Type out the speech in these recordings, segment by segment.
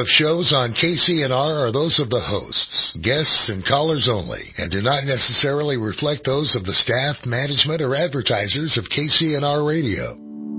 of shows on KCNR are those of the hosts, guests, and callers only, and do not necessarily reflect those of the staff, management, or advertisers of KCNR Radio.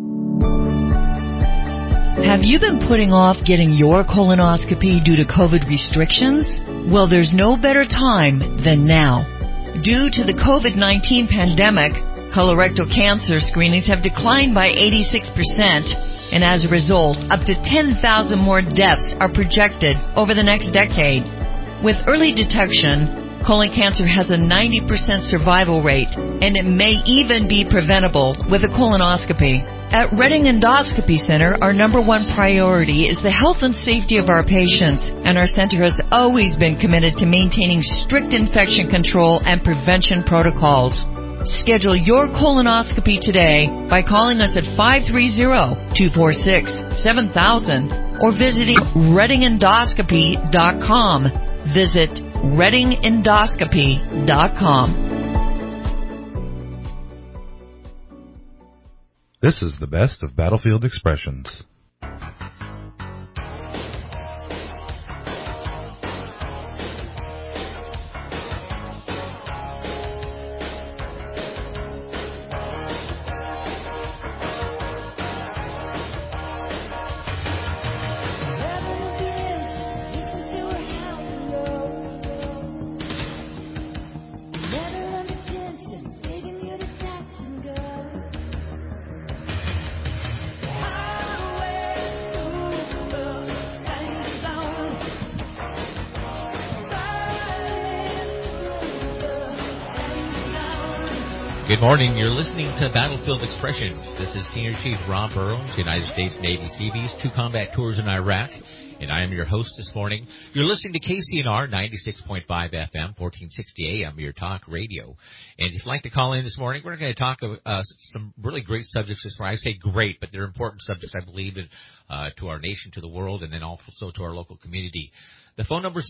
Have you been putting off getting your colonoscopy due to COVID restrictions? Well, there's no better time than now. Due to the COVID-19 pandemic, colorectal cancer screenings have declined by 86%, and as a result, up to 10,000 more deaths are projected over the next decade. With early detection, colon cancer has a 90% survival rate, and it may even be preventable with a colonoscopy. At Redding Endoscopy Center, our number one priority is the health and safety of our patients, and our center has always been committed to maintaining strict infection control and prevention protocols. Schedule your colonoscopy today by calling us at 530-246-7000 or visiting reddingendoscopy.com. Visit reddingendoscopy.com. This is the best of Battlefield Expressions. Good morning. You're listening to Battlefield Expressions. This is Senior Chief Rob Burrows, United States Navy Seabees, 2 combat tours in Iraq, and I am your host this morning. You're listening to KCNR 96.5 FM, 1460 AM, your talk radio. And if you'd like to call in this morning, we're going to talk some really great subjects this morning. I say great, but they're important subjects, I believe, to our nation, to the world, and then also to our local community. The phone number is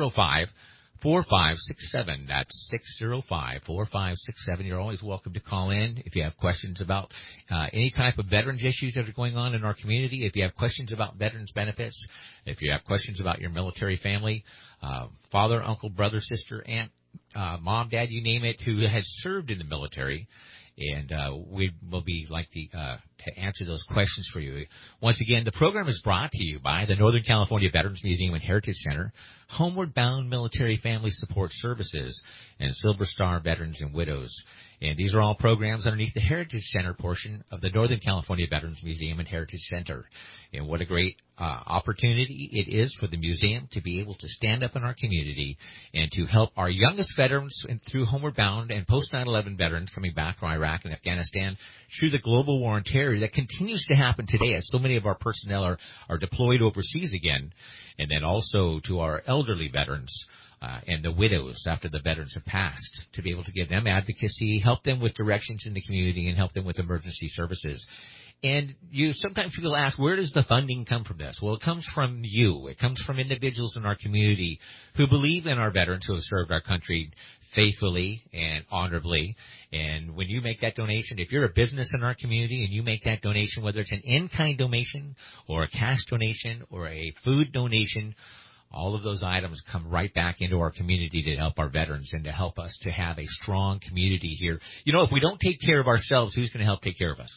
605-4567. That's 605-4567. You're always welcome to call in if you have questions about any type of veterans issues that are going on in our community. If you have questions about veterans benefits, if you have questions about your military family, father, uncle, brother, sister, aunt, mom, dad, you name it, who has served in the military. And we will be like to answer those questions for you. Once again, the program is brought to you by the Northern California Veterans Museum and Heritage Center, Homeward Bound Military Family Support Services, and Silver Star Veterans and Widows. And these are all programs underneath the Heritage Center portion of the Northern California Veterans Museum and Heritage Center. And what a great opportunity it is for the museum to be able to stand up in our community and to help our youngest veterans through Homeward Bound and post 9/11 veterans coming back from Iraq and Afghanistan through the global war on terror that continues to happen today as so many of our personnel are deployed overseas again. And then also to our elderly veterans and the widows after the veterans have passed, to be able to give them advocacy, help them with directions in the community, and help them with emergency services. And sometimes people ask, where does the funding come from this? Well, it comes from you. It comes from individuals in our community who believe in our veterans who have served our country faithfully and honorably. And when you make that donation, if you're a business in our community and you make that donation, whether it's an in-kind donation or a cash donation or a food donation, all of those items come right back into our community to help our veterans and to help us to have a strong community here. You know, if we don't take care of ourselves, who's going to help take care of us?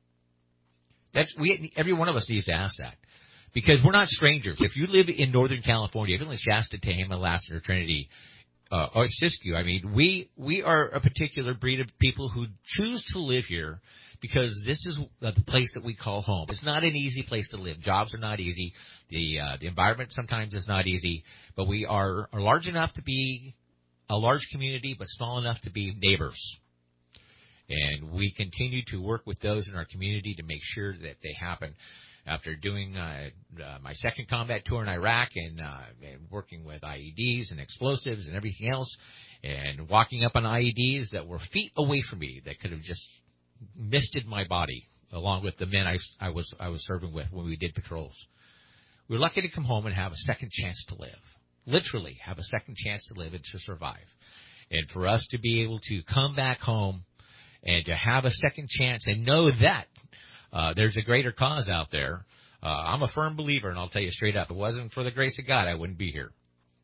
Every one of us needs to ask that, because we're not strangers. If you live in Northern California, even in Shasta, Tehama, Lassen, or Trinity, or Siskiyou, I mean, we are a particular breed of people who choose to live here because this is the place that we call home. It's not an easy place to live. Jobs are not easy. The environment sometimes is not easy. But we are large enough to be a large community, but small enough to be neighbors. And we continue to work with those in our community to make sure that they happen. After doing my second combat tour in Iraq and working with IEDs and explosives and everything else, and walking up on IEDs that were feet away from me that could have just misted my body, along with the men I was serving with when we did patrols. We were lucky to come home and have a second chance to live. Literally have a second chance to live and to survive. And for us to be able to come back home and to have a second chance and know that there's a greater cause out there I'm a firm believer, and I'll tell you straight up, if it wasn't for the grace of God, I wouldn't be here.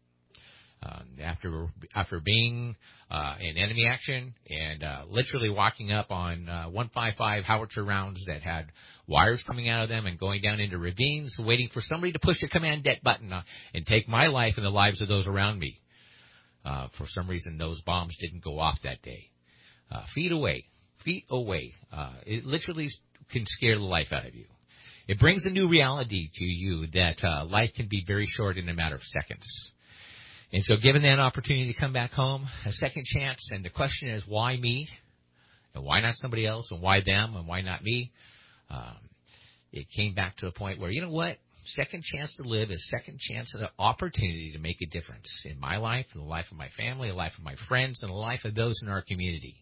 After being in enemy action and literally walking up on 155 howitzer rounds that had wires coming out of them and going down into ravines, waiting for somebody to push the command debt button and take my life and the lives of those around me. For some reason, those bombs didn't go off that day. Feet away. It literally can scare the life out of you. It brings a new reality to you that life can be very short in a matter of seconds. And so given that opportunity to come back home, a second chance, and the question is, why me? And why not somebody else? And why them? And why not me? It came back to a point where, you know what? Second chance to live is second chance and an opportunity to make a difference in my life, in the life of my family, the life of my friends, and the life of those in our community.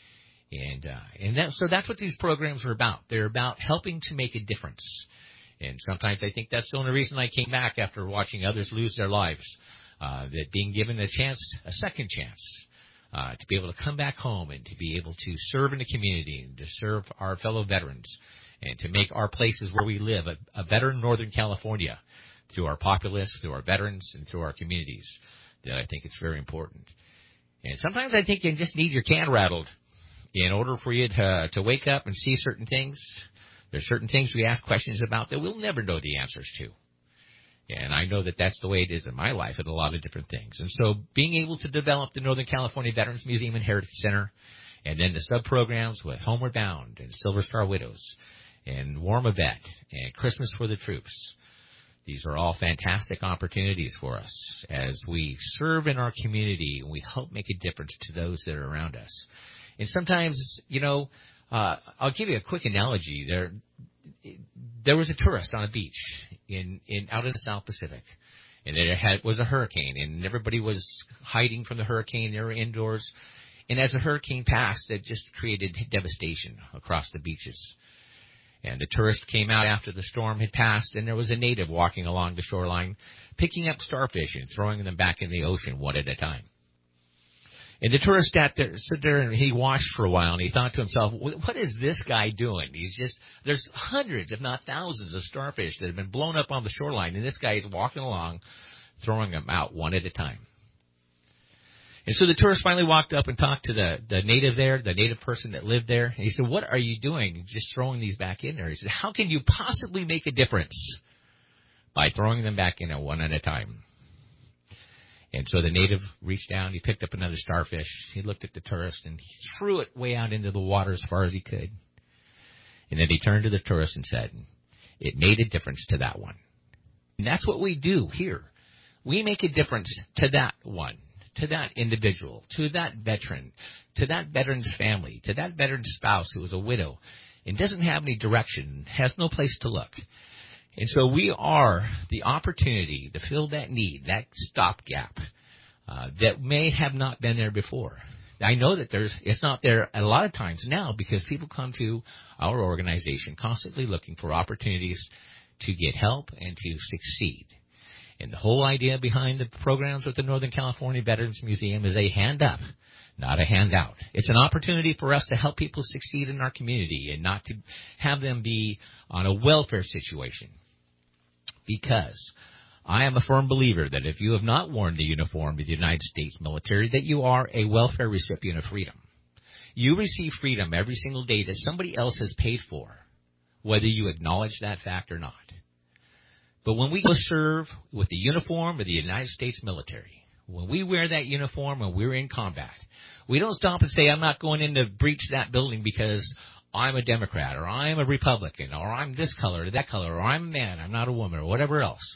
So that's what these programs are about. They're about helping to make a difference. And sometimes I think that's the only reason I came back after watching others lose their lives. That being given a second chance, to be able to come back home and to be able to serve in the community and to serve our fellow veterans and to make our places where we live a better Northern California through our populace, through our veterans, and through our communities, that I think it's very important. And sometimes I think you just need your can rattled in order for you to wake up and see certain things. There's certain things we ask questions about that we'll never know the answers to. And I know that that's the way it is in my life and a lot of different things. And so being able to develop the Northern California Veterans Museum and Heritage Center, and then the sub-programs with Homeward Bound and Silver Star Widows and Warm a Vet and Christmas for the Troops, these are all fantastic opportunities for us as we serve in our community and we help make a difference to those that are around us. And sometimes, I'll give you a quick analogy. There was a tourist on a beach out in the South Pacific, and it was a hurricane, and everybody was hiding from the hurricane. They were indoors, and as the hurricane passed, it just created devastation across the beaches. And the tourist came out after the storm had passed, and there was a native walking along the shoreline, picking up starfish and throwing them back in the ocean one at a time. And the tourist stood there and he watched for a while, and he thought to himself, what is this guy doing? There's hundreds, if not thousands, of starfish that have been blown up on the shoreline, and this guy is walking along, throwing them out one at a time. And so the tourist finally walked up and talked to the native there, the native person that lived there. And he said, what are you doing just throwing these back in there? He said, how can you possibly make a difference by throwing them back in one at a time? And so the native reached down, he picked up another starfish, he looked at the tourist, and he threw it way out into the water as far as he could. And then he turned to the tourist and said, it made a difference to that one. And that's what we do here. We make a difference to that one, to that individual, to that veteran, to that veteran's family, to that veteran's spouse who is a widow and doesn't have any direction, has no place to look. And so we are the opportunity to fill that need, that stopgap that may have not been there before. I know that it's not there a lot of times now because people come to our organization constantly looking for opportunities to get help and to succeed. And the whole idea behind the programs with the Northern California Veterans Museum is a hand up, not a handout. It's an opportunity for us to help people succeed in our community and not to have them be on a welfare situation. Because I am a firm believer that if you have not worn the uniform of the United States military, that you are a welfare recipient of freedom. You receive freedom every single day that somebody else has paid for, whether you acknowledge that fact or not. But when we go serve with the uniform of the United States military, when we wear that uniform and we're in combat, we don't stop and say, I'm not going in to breach that building because I'm a Democrat, or I'm a Republican, or I'm this color or that color, or I'm a man, I'm not a woman, or whatever else.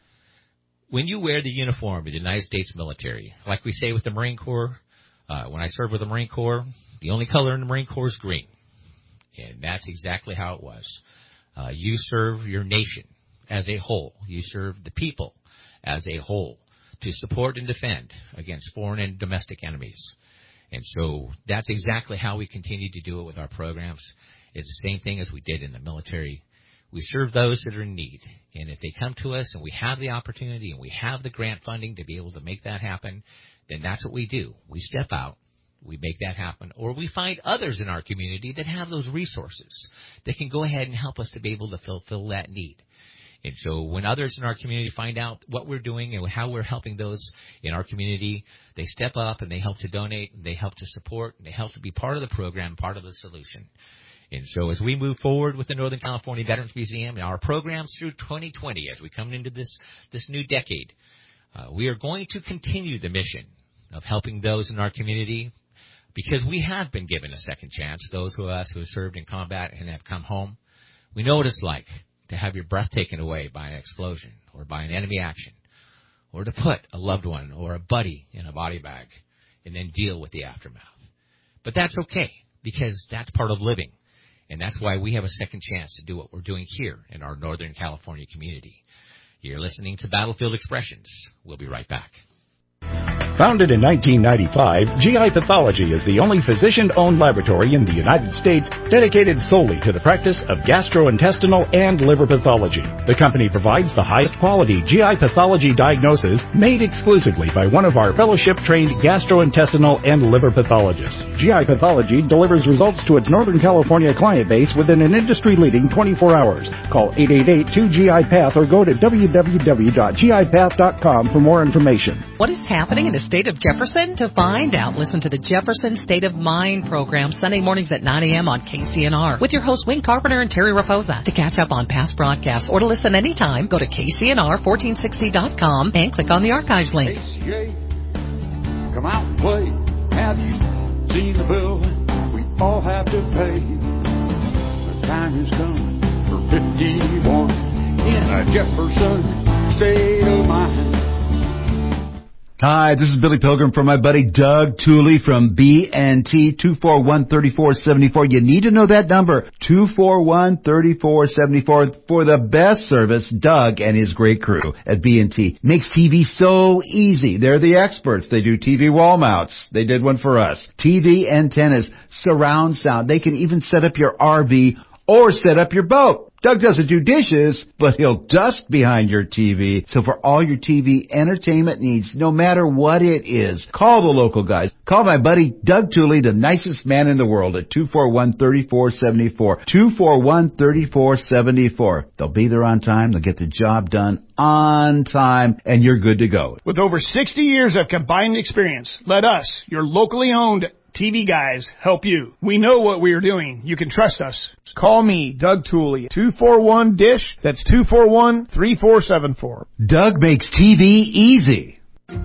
When you wear the uniform of the United States military, like we say with the Marine Corps, when I served with the Marine Corps, the only color in the Marine Corps is green. And that's exactly how it was. You serve your nation as a whole. You serve the people as a whole to support and defend against foreign and domestic enemies. And so that's exactly how we continue to do it with our programs. It's the same thing as we did in the military. We serve those that are in need. And if they come to us and we have the opportunity and we have the grant funding to be able to make that happen, then that's what we do. We step out, we make that happen, or we find others in our community that have those resources that can go ahead and help us to be able to fulfill that need. And so when others in our community find out what we're doing and how we're helping those in our community, they step up and they help to donate, and they help to support, and they help to be part of the program, part of the solution. And so as we move forward with the Northern California Veterans Museum and our programs through 2020, as we come into this new decade, we are going to continue the mission of helping those in our community, because we have been given a second chance, those of us who have served in combat and have come home. We know what it's like to have your breath taken away by an explosion or by an enemy action, or to put a loved one or a buddy in a body bag and then deal with the aftermath. But that's okay, because that's part of living. And that's why we have a second chance to do what we're doing here in our Northern California community. You're listening to Battlefield Expressions. We'll be right back. Founded in 1995, GI Pathology is the only physician-owned laboratory in the United States dedicated solely to the practice of gastrointestinal and liver pathology. The company provides the highest quality GI pathology diagnosis made exclusively by one of our fellowship-trained gastrointestinal and liver pathologists. GI Pathology delivers results to its Northern California client base within an industry-leading 24 hours. Call 888-2GI-PATH or go to www.gipath.com for more information. What is happening in the state of Jefferson? To find out, listen to the Jefferson State of Mind program Sunday mornings at 9 a.m. on KCNR with your hosts Wayne Carpenter and Terry Raposa. To catch up on past broadcasts or to listen anytime, go to KCNR1460.com and click on the archives link. ACA, come out and play. Have you seen the bill we all have to pay? The time has come for 51 in a Jefferson State of Mind. Hi, this is Billy Pilgrim from my buddy Doug Tooley from BNT 241-3474. You need to know that number, 241-3474, for the best service. Doug and his great crew at BNT makes TV so easy. They're the experts. They do TV wall mounts. They did one for us. TV antennas, surround sound. They can even set up your RV or set up your boat. Doug doesn't do dishes, but he'll dust behind your TV. So for all your TV entertainment needs, no matter what it is, call the local guys. Call my buddy Doug Tooley, the nicest man in the world, at 241-3474. 241-3474. They'll be there on time. They'll get the job done on time, and you're good to go. With over 60 years of combined experience, let us, your locally owned TV guys, help you. We know what we are doing. You can trust us. Call me, Doug Tooley, 241-DISH. That's 241-3474. Doug makes TV easy.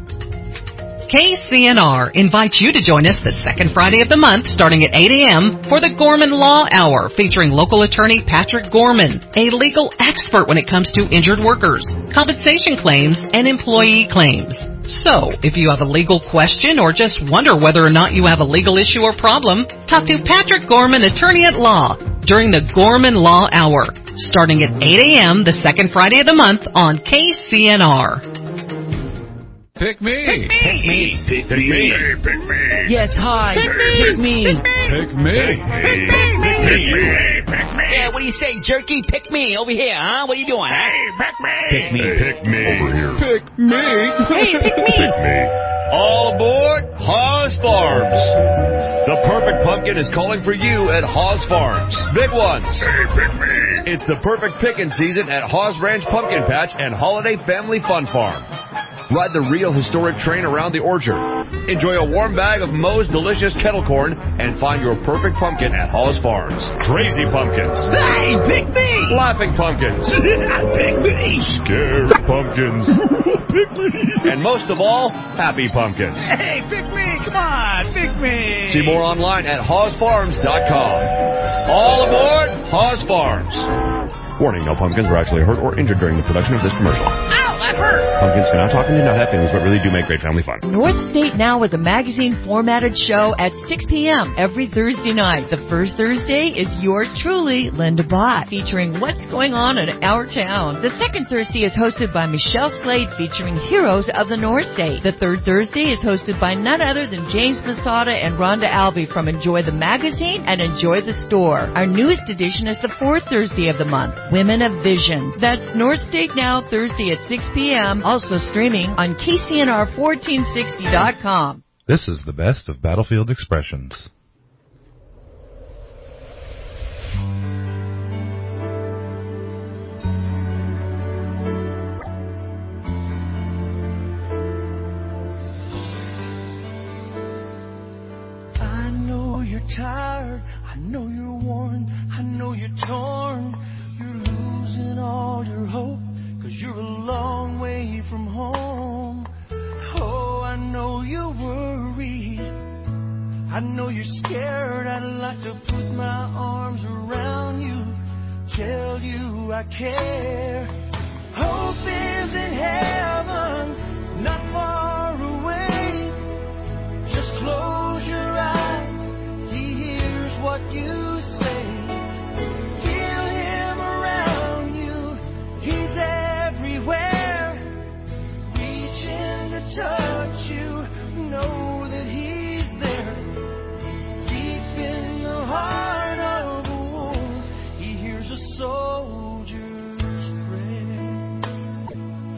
KCNR invites you to join us the second Friday of the month starting at 8 a.m. for the Gorman Law Hour, featuring local attorney Patrick Gorman, a legal expert when it comes to injured workers, compensation claims, and employee claims. So, if you have a legal question or just wonder whether or not you have a legal issue or problem, talk to Patrick Gorman, attorney at law, during the Gorman Law Hour, starting at 8 a.m. the second Friday of the month on KCNR. Pick me. Pick me. Pick me. Pick me. Yes, hi. Pick me. Pick me. Pick me. Yeah, what do you say, jerky? Pick me over here, huh? What are you doing, huh? Hey, pick me. Pick me. Pick me. Over here. Pick me. Hey, pick me. Pick me. All aboard Haas Farms. The perfect pumpkin is calling for you at Haas Farms. Big ones. Hey, pick me. It's the perfect picking season at Haas Ranch Pumpkin Patch and Holiday Family Fun Farm. Ride the real historic train around the orchard. Enjoy a warm bag of Moe's delicious kettle corn and find your perfect pumpkin at Haas Farms. Crazy pumpkins. Hey, pick me. Laughing pumpkins. Pick me. Scary pumpkins. Pick me. And most of all, happy pumpkins. Hey, pick me. Come on, pick me. See more online at HawesFarms.com. All aboard Haas Farms. Warning, no pumpkins were actually hurt or injured during the production of this commercial. Ow, that hurt. Pumpkins can not talk and do not have feelings, but really do make great family fun. North State Now is a magazine-formatted show at 6 p.m. every Thursday night. The first Thursday is yours truly, Linda Bott, featuring what's going on in our town. The second Thursday is hosted by Michelle Slade, featuring heroes of the North State. The third Thursday is hosted by none other than James Masada and Rhonda Albee from Enjoy the Magazine and Enjoy the Store. Our newest edition is the fourth Thursday of the month, Women of Vision. That's North State Now, Thursday at 6 p.m., also streaming on KCNR1460.com. This is the best of Battlefield Expressions. I know you're worn, I know you're torn. You're losing all your hope, 'cause you're a long way from home. Oh, I know you're worried, I know you're scared. I'd like to put my arms around you, tell you I care. Hope is in heaven, not far away. Just close your eyes, He hears what you say. Feel Him around you, He's everywhere. Reach in to touch you, know that He's there. Deep in the heart of a war, He hears a soldier's prayer.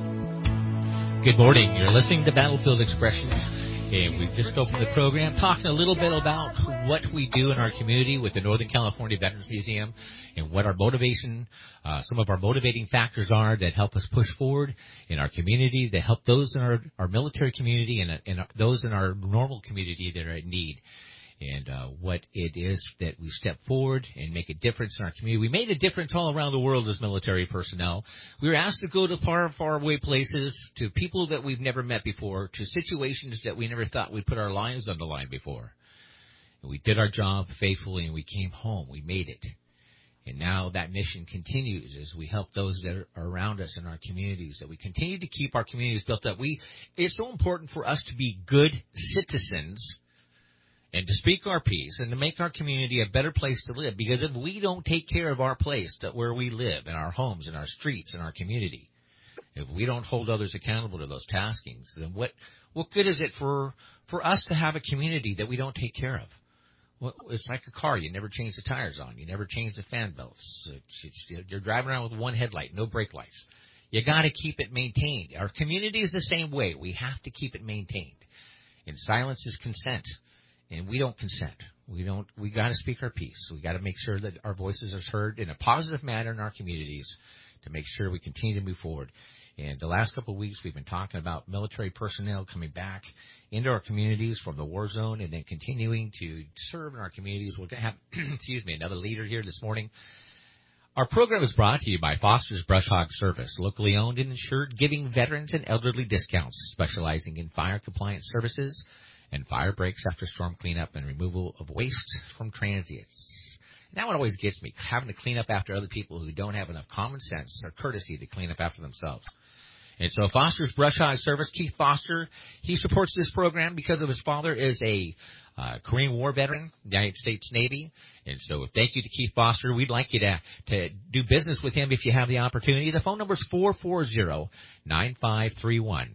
Good morning. You're listening to Battlefield Expressions. And we've just opened the program talking a little bit about what we do in our community with the Northern California Veterans Museum and what our motivation, some of our motivating factors are that help us push forward in our community, that help those in our military community and those in our normal community that are in need. And what it is that we step forward and make a difference in our community. We made a difference all around the world as military personnel. We were asked to go to far, far away places, to people that we've never met before, to situations that we never thought we'd put our lives on the line before. And we did our job faithfully, and we came home. We made it. And now that mission continues as we help those that are around us in our communities, that we continue to keep our communities built up. It's so important for us to be good citizens and to speak our piece and to make our community a better place to live. Because if we don't take care of our place, where we live, in our homes, in our streets, in our community, if we don't hold others accountable to those taskings, then what good is it for us to have a community that we don't take care of? Well, it's like a car. You never change the tires on. You never change the fan belts. You're driving around with one headlight, no brake lights. You got to keep it maintained. Our community is the same way. We have to keep it maintained. And silence is consent. And we don't consent. We got to speak our piece. We got to make sure that our voices are heard in a positive manner in our communities to make sure we continue to move forward. And the last couple of weeks, we've been talking about military personnel coming back into our communities from the war zone and then continuing to serve in our communities. We're going to have, another leader here this morning. Our program is brought to you by Foster's Brush Hog Service, locally owned and insured, giving veterans and elderly discounts, specializing in fire compliance services and fire breaks after storm cleanup and removal of waste from transients. And that one always gets me, having to clean up after other people who don't have enough common sense or courtesy to clean up after themselves. And so Foster's Brush Hog Service, Keith Foster, he supports this program because of his father is a Korean War veteran, United States Navy. And so thank you to Keith Foster. We'd like you to do business with him if you have the opportunity. The phone number is 440-9531.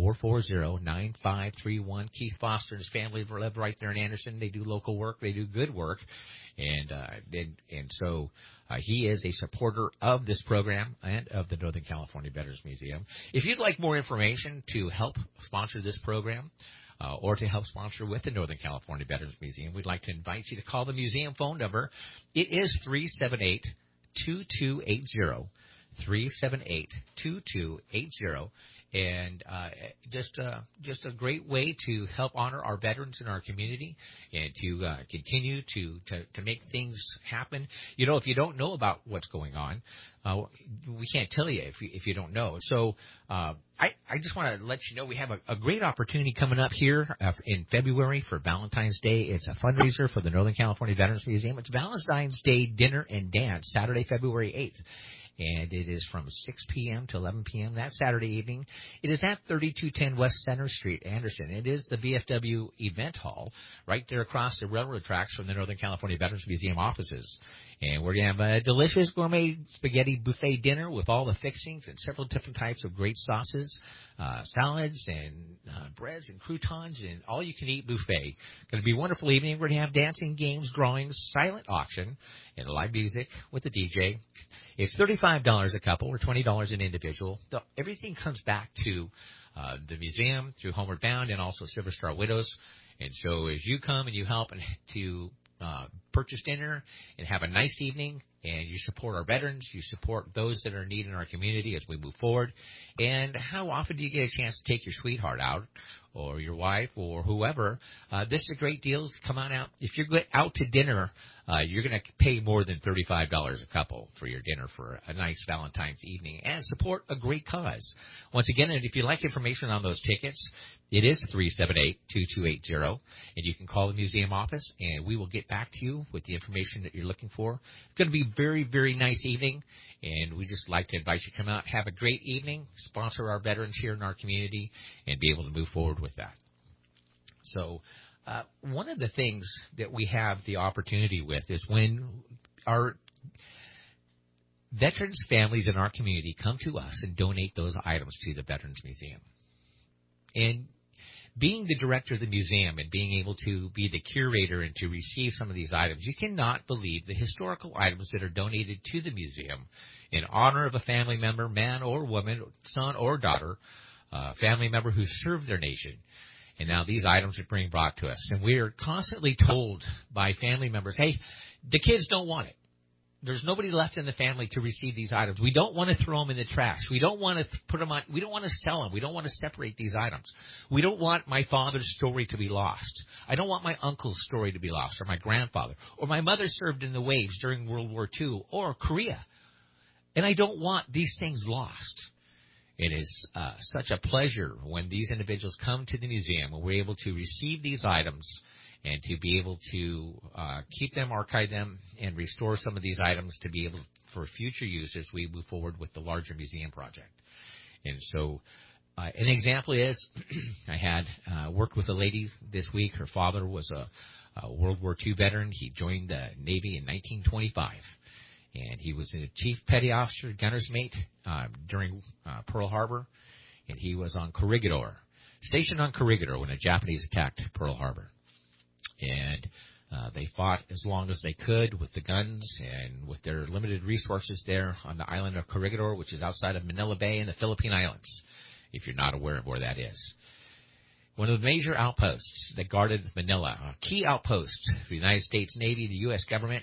440-9531. Keith Foster and his family live right there in Anderson. They do local work. They do good work. And so he is a supporter of this program and of the Northern California Veterans Museum. If you'd like more information to help sponsor this program or to help sponsor with the Northern California Veterans Museum, we'd like to invite you to call the museum phone number. It is 378-2280. 378-2280. And just a great way to help honor our veterans in our community and to continue to make things happen. You know, if you don't know about what's going on, we can't tell you if you don't know. So I just want to let you know we have a great opportunity coming up here in February for Valentine's Day. It's a fundraiser for the Northern California Veterans Museum. It's Valentine's Day dinner and dance, Saturday, February 8th. And it is from 6 p.m. to 11 p.m. that Saturday evening. It is at 3210 West Center Street, Anderson. It is the VFW Event Hall right there across the railroad tracks from the Northern California Veterans Museum offices. And we're going to have a delicious gourmet spaghetti buffet dinner with all the fixings and several different types of great sauces, salads and breads and croutons and all-you-can-eat buffet. Going to be a wonderful evening. We're going to have dancing, games, drawings, silent auction, and live music with the DJ. It's $35 a couple or $20 an individual. Everything comes back to the museum through Homeward Bound and also Silver Star Widows. And so as you come and you help and to purchase dinner and have a nice evening, and you support our veterans, you support those that are in need in our community as we move forward. And how often do you get a chance to take your sweetheart out, or your wife, or whoever? This is a great deal to come on out. If you're out to dinner, you're going to pay more than $35 a couple for your dinner for a nice Valentine's evening and support a great cause. Once again, and if you'd like information on those tickets, it is 378-2280, and you can call the museum office, and we will get back to you with the information that you're looking for. It's going to be a very, very nice evening, and we just like to invite you to come out, have a great evening, sponsor our veterans here in our community, and be able to move forward with that. So one of the things that we have the opportunity with is when our veterans' families in our community come to us and donate those items to the Veterans Museum. And being the director of the museum and being able to be the curator and to receive some of these items, you cannot believe the historical items that are donated to the museum in honor of a family member, man or woman, son or daughter, family member who served their nation. And now these items are being brought to us. And we are constantly told by family members, hey, the kids don't want it. There's nobody left in the family to receive these items. We don't want to throw them in the trash. We don't want to put them on. We don't want to sell them. We don't want to separate these items. We don't want my father's story to be lost. I don't want my uncle's story to be lost, or my grandfather, or my mother served in the waves during World War II, or Korea. And I don't want these things lost. It is such a pleasure when these individuals come to the museum and we're able to receive these items and to be able to keep them, archive them, and restore some of these items to be able for future use as we move forward with the larger museum project. And so an example is I had worked with a lady this week. Her father was a World War II veteran. He joined the Navy in 1925. And he was a chief petty officer, gunner's mate during Pearl Harbor. And he was on Corregidor, stationed on Corregidor when the Japanese attacked Pearl Harbor. And they fought as long as they could with the guns and with their limited resources there on the island of Corregidor, which is outside of Manila Bay in the Philippine Islands, if you're not aware of where that is. One of the major outposts that guarded Manila, a key outpost for the United States Navy, the U.S. government,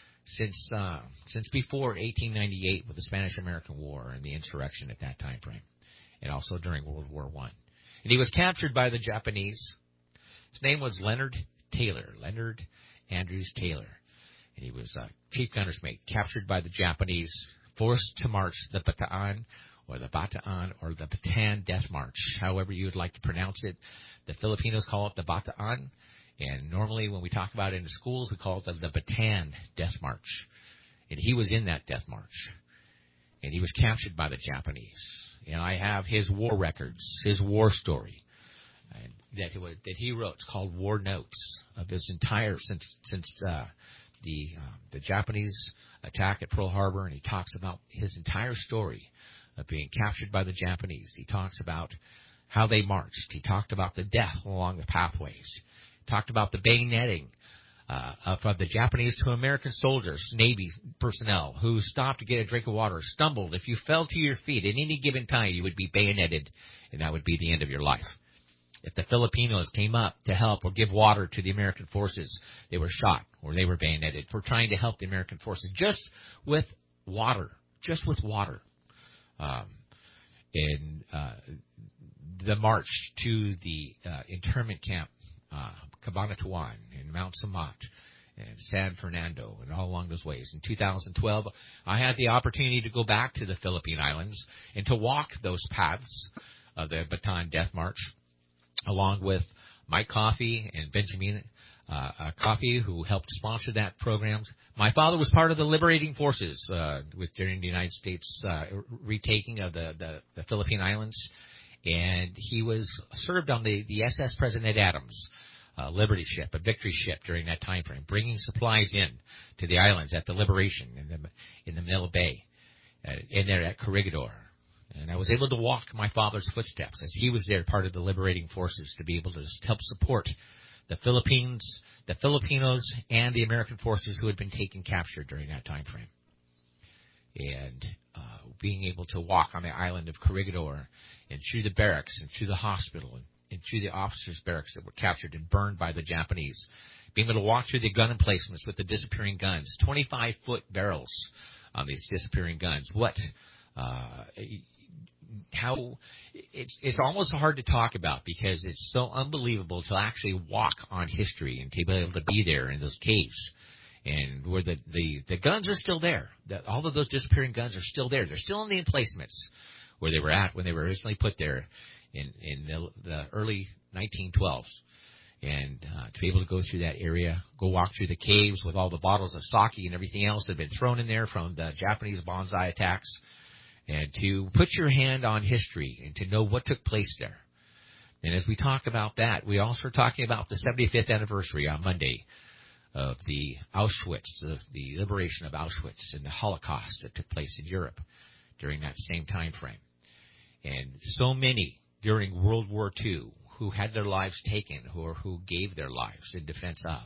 since before 1898 with the Spanish-American War and the insurrection at that time frame, and also during World War I. And he was captured by the Japanese. His name was Leonard Andrews Taylor, and he was a chief gunner's mate, captured by the Japanese, forced to march the Bataan or the Bataan Death March, however you would like to pronounce it. The Filipinos call it the Bataan. And normally when we talk about it in the schools, we call it the Bataan Death March. And he was in that death march. And he was captured by the Japanese. And I have his war records, his war story that he wrote. It's called War Notes of his entire, since the Japanese attack at Pearl Harbor. And he talks about his entire story of being captured by the Japanese. He talks about how they marched. He talked about the death along the pathways. Talked about the bayoneting from the Japanese to American soldiers, Navy personnel, who stopped to get a drink of water, stumbled. If you fell to your feet at any given time, you would be bayoneted, and that would be the end of your life. If the Filipinos came up to help or give water to the American forces, they were shot or they were bayoneted for trying to help the American forces just with water. In the march to the internment camp, Cabanatuan and Mount Samat and San Fernando and all along those ways. In 2012, I had the opportunity to go back to the Philippine Islands and to walk those paths of the Bataan Death March along with Mike Coffey and Benjamin Coffey, who helped sponsor that program. My father was part of the liberating forces during the United States retaking of the Philippine Islands. And he was served on the SS President Adams Liberty ship, a victory ship during that time frame, bringing supplies in to the islands at the Liberation in the Manila Bay, in there at Corregidor. And I was able to walk my father's footsteps as he was there, part of the liberating forces, to be able to help support the Philippines, the Filipinos, and the American forces who had been taken captured during that time frame. And being able to walk on the island of Corregidor and through the barracks and through the hospital into the officers' barracks that were captured and burned by the Japanese. Being able to walk through the gun emplacements with the disappearing guns, 25-foot barrels on these disappearing guns. It's almost hard to talk about because it's so unbelievable to actually walk on history and to be able to be there in those caves. And where the guns are still there. All of those disappearing guns are still there. They're still in the emplacements where they were at when they were originally put there in the early 1912s. And to be able to go through that area, go walk through the caves with all the bottles of sake and everything else that had been thrown in there from the Japanese banzai attacks, and to put your hand on history and to know what took place there. And as we talk about that, we also are talking about the 75th anniversary on Monday of the Auschwitz, of the liberation of Auschwitz and the Holocaust that took place in Europe during that same time frame. And so many during World War II who had their lives taken or who gave their lives in defense of.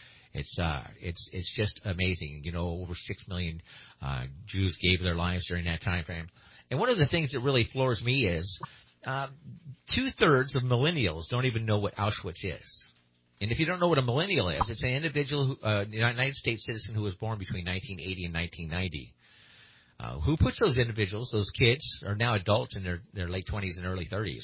It's just amazing. You know, over 6 million Jews gave their lives during that time frame. And one of the things that really floors me is 2/3 of millennials don't even know what Auschwitz is. And if you don't know what a millennial is, it's an individual, United States citizen who was born between 1980 and 1990. Who puts those individuals, those kids, are now adults in their late 20s and early 30s.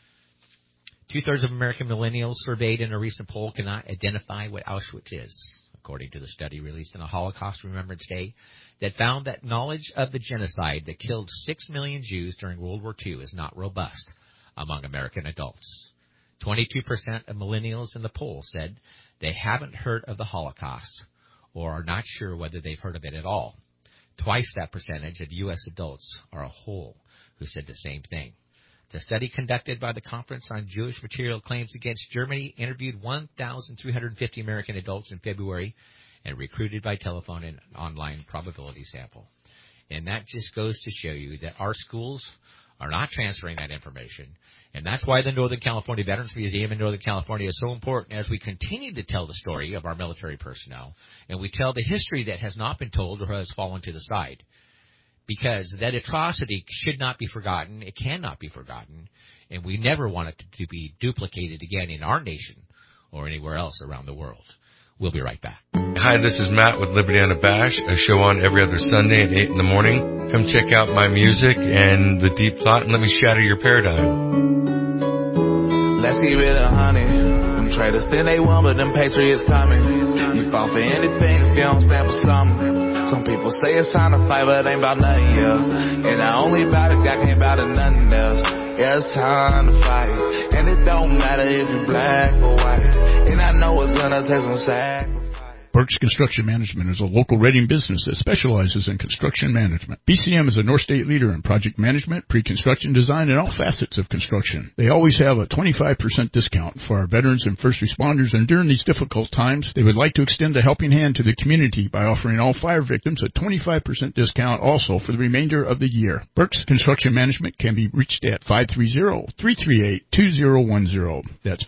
2/3 of American millennials surveyed in a recent poll cannot identify what Auschwitz is, according to the study released on a Holocaust Remembrance Day that found that knowledge of the genocide that killed 6 million Jews during World War II is not robust among American adults. 22% of millennials in the poll said they haven't heard of the Holocaust or are not sure whether they've heard of it at all. Twice that percentage of U.S. adults are a whole who said the same thing. The study conducted by the Conference on Jewish Material Claims Against Germany interviewed 1,350 American adults in February and recruited by telephone and online probability sample. And that just goes to show you that our schools are not transferring that information. And that's why the Northern California Veterans Museum in Northern California is so important as we continue to tell the story of our military personnel and we tell the history that has not been told or has fallen to the side. Because that atrocity should not be forgotten. It cannot be forgotten. And we never want it to be duplicated again in our nation or anywhere else around the world. We'll be right back. Hi, this is Matt with Liberty Unabashed, a show on every other Sunday at 8 in the morning. Come check out my music and the deep thought and let me shatter your paradigm. Let's keep it 100. Them traitors think they won, but them patriots coming. You fall for anything if you don't stand for something. Some people say it's time to fight, but it ain't about nothing, yeah. And I only about it, I can't about it, nothing else. Yeah, it's time to fight. And it don't matter if you're black or white. And I know it's gonna take some sacrifice. Burks Construction Management is a local Reading business that specializes in construction management. BCM is a North State leader in project management, pre-construction design, and all facets of construction. They always have a 25% discount for our veterans and first responders, and during these difficult times, they would like to extend a helping hand to the community by offering all fire victims a 25% discount also for the remainder of the year. Burks Construction Management can be reached at 530-338-2010. That's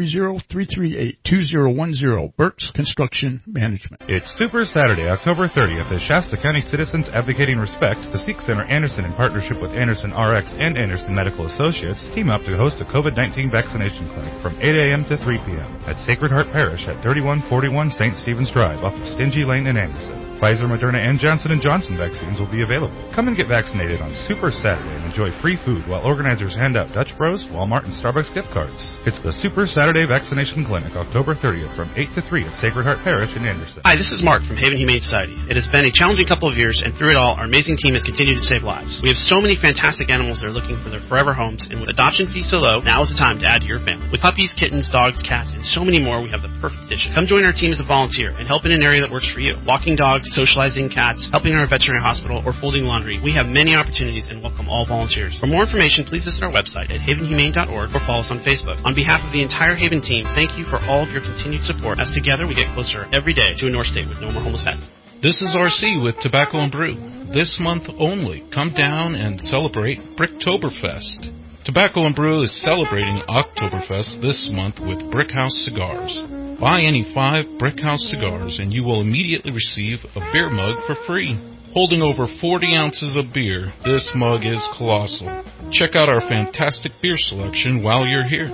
530-338-2010. Burks Construction Management. It's Super Saturday, October 30th, as Shasta County Citizens Advocating Respect, the Sikh Center Anderson in partnership with Anderson RX and Anderson Medical Associates team up to host a COVID-19 vaccination clinic from 8 a.m. to 3 p.m. at Sacred Heart Parish at 3141 St. Stephen's Drive off of Stingy Lane in Anderson. Pfizer, Moderna, and Johnson & Johnson vaccines will be available. Come and get vaccinated on Super Saturday and enjoy free food while organizers hand out Dutch Bros, Walmart, and Starbucks gift cards. It's the Super Saturday Vaccination Clinic, October 30th from 8 to 3 at Sacred Heart Parish in Anderson. Hi, this is Mark from Haven Humane Society. It has been a challenging couple of years, and through it all, our amazing team has continued to save lives. We have so many fantastic animals that are looking for their forever homes, and with adoption fees so low, now is the time to add to your family. With puppies, kittens, dogs, cats, and so many more, we have the perfect addition. Come join our team as a volunteer and help in an area that works for you. Walking dogs, socializing cats, helping in our veterinary hospital, or folding laundry. We have many opportunities and welcome all volunteers. For more information, please visit our website at havenhumane.org or follow us on Facebook. On behalf of the entire Haven team, thank you for all of your continued support, as together we get closer every day to a North State with no more homeless pets. This is RC with Tobacco and Brew. This month only, come down and celebrate Bricktoberfest. Tobacco and Brew is celebrating Oktoberfest this month with Brickhouse Cigars. Buy any 5 Brickhouse cigars and you will immediately receive a beer mug for free. Holding over 40 ounces of beer, this mug is colossal. Check out our fantastic beer selection while you're here.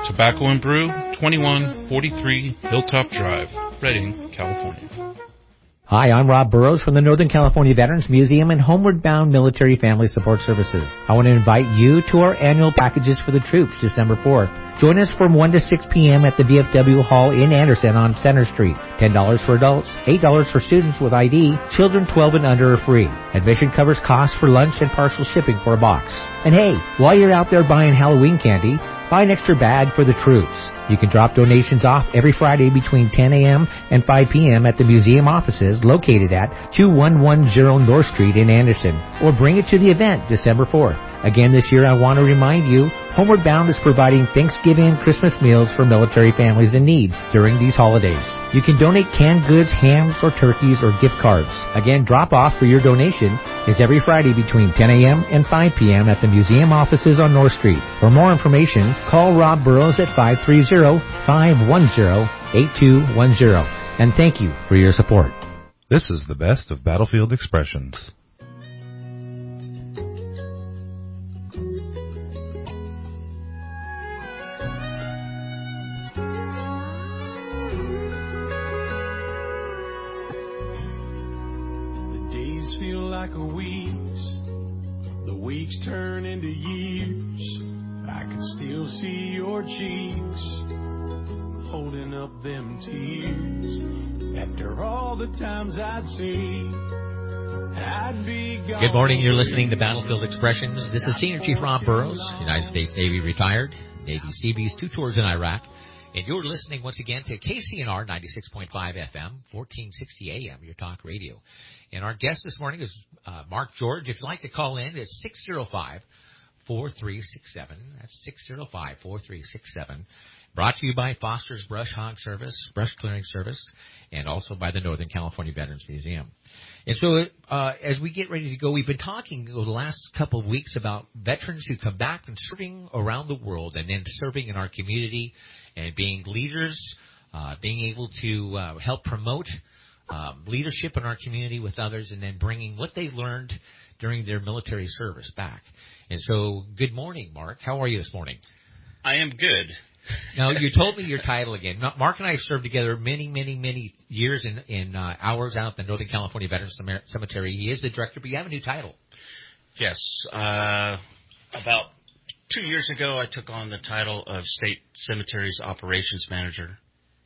Tobacco and Brew, 2143 Hilltop Drive, Redding, California. Hi, I'm Rob Burrows from the Northern California Veterans Museum and Homeward Bound Military Family Support Services. I want to invite you to our annual packages for the troops, December 4th. Join us from 1 to 6 p.m. at the VFW Hall in Anderson on Center Street. $10 for adults, $8 for students with ID. Children 12 and under are free. Admission covers costs for lunch and partial shipping for a box. And hey, while you're out there buying Halloween candy, buy an extra bag for the troops. You can drop donations off every Friday between 10 a.m. and 5 p.m. at the museum offices located at 2110 North Street in Anderson, or bring it to the event December 4th. Again, this year I want to remind you, Homeward Bound is providing Thanksgiving and Christmas meals for military families in need during these holidays. You can donate canned goods, hams, or turkeys, or gift cards. Again, drop off for your donation is every Friday between 10 a.m. and 5 p.m. at the museum offices on North Street. For more information, call Rob Burrows at 530-510-8210. And thank you for your support. This is the best of Battlefield Expressions. Turn into years. I can still see your cheeks holding up them tears. After all the times I'd seen, I'd be gone. Good morning. You're listening to Battlefield Expressions. This is Senior Chief Rob Burrows, United States Navy retired, Navy Seabees, 2 tours in Iraq. And you're listening once again to KCNR 96.5 FM, 1460 AM, your talk radio. And our guest this morning is Mark George. If you'd like to call in, it's 605-4367. That's 605-4367. Brought to you by Foster's Brush Hog Service, Brush Clearing Service, and also by the Northern California Veterans Museum. And so as we get ready to go, we've been talking over the last couple of weeks about veterans who come back from serving around the world and then serving in our community and being leaders, being able to help promote leadership in our community with others, and then bringing what they learned during their military service back. And so, good morning, Mark. How are you this morning? I am good. Now, you told me your title again. Mark and I have served together many, many, many years in hours out at the Northern California Veterans Cemetery. He is the director, but you have a new title. Yes. About 2 years ago, I took on the title of State Cemeteries Operations Manager,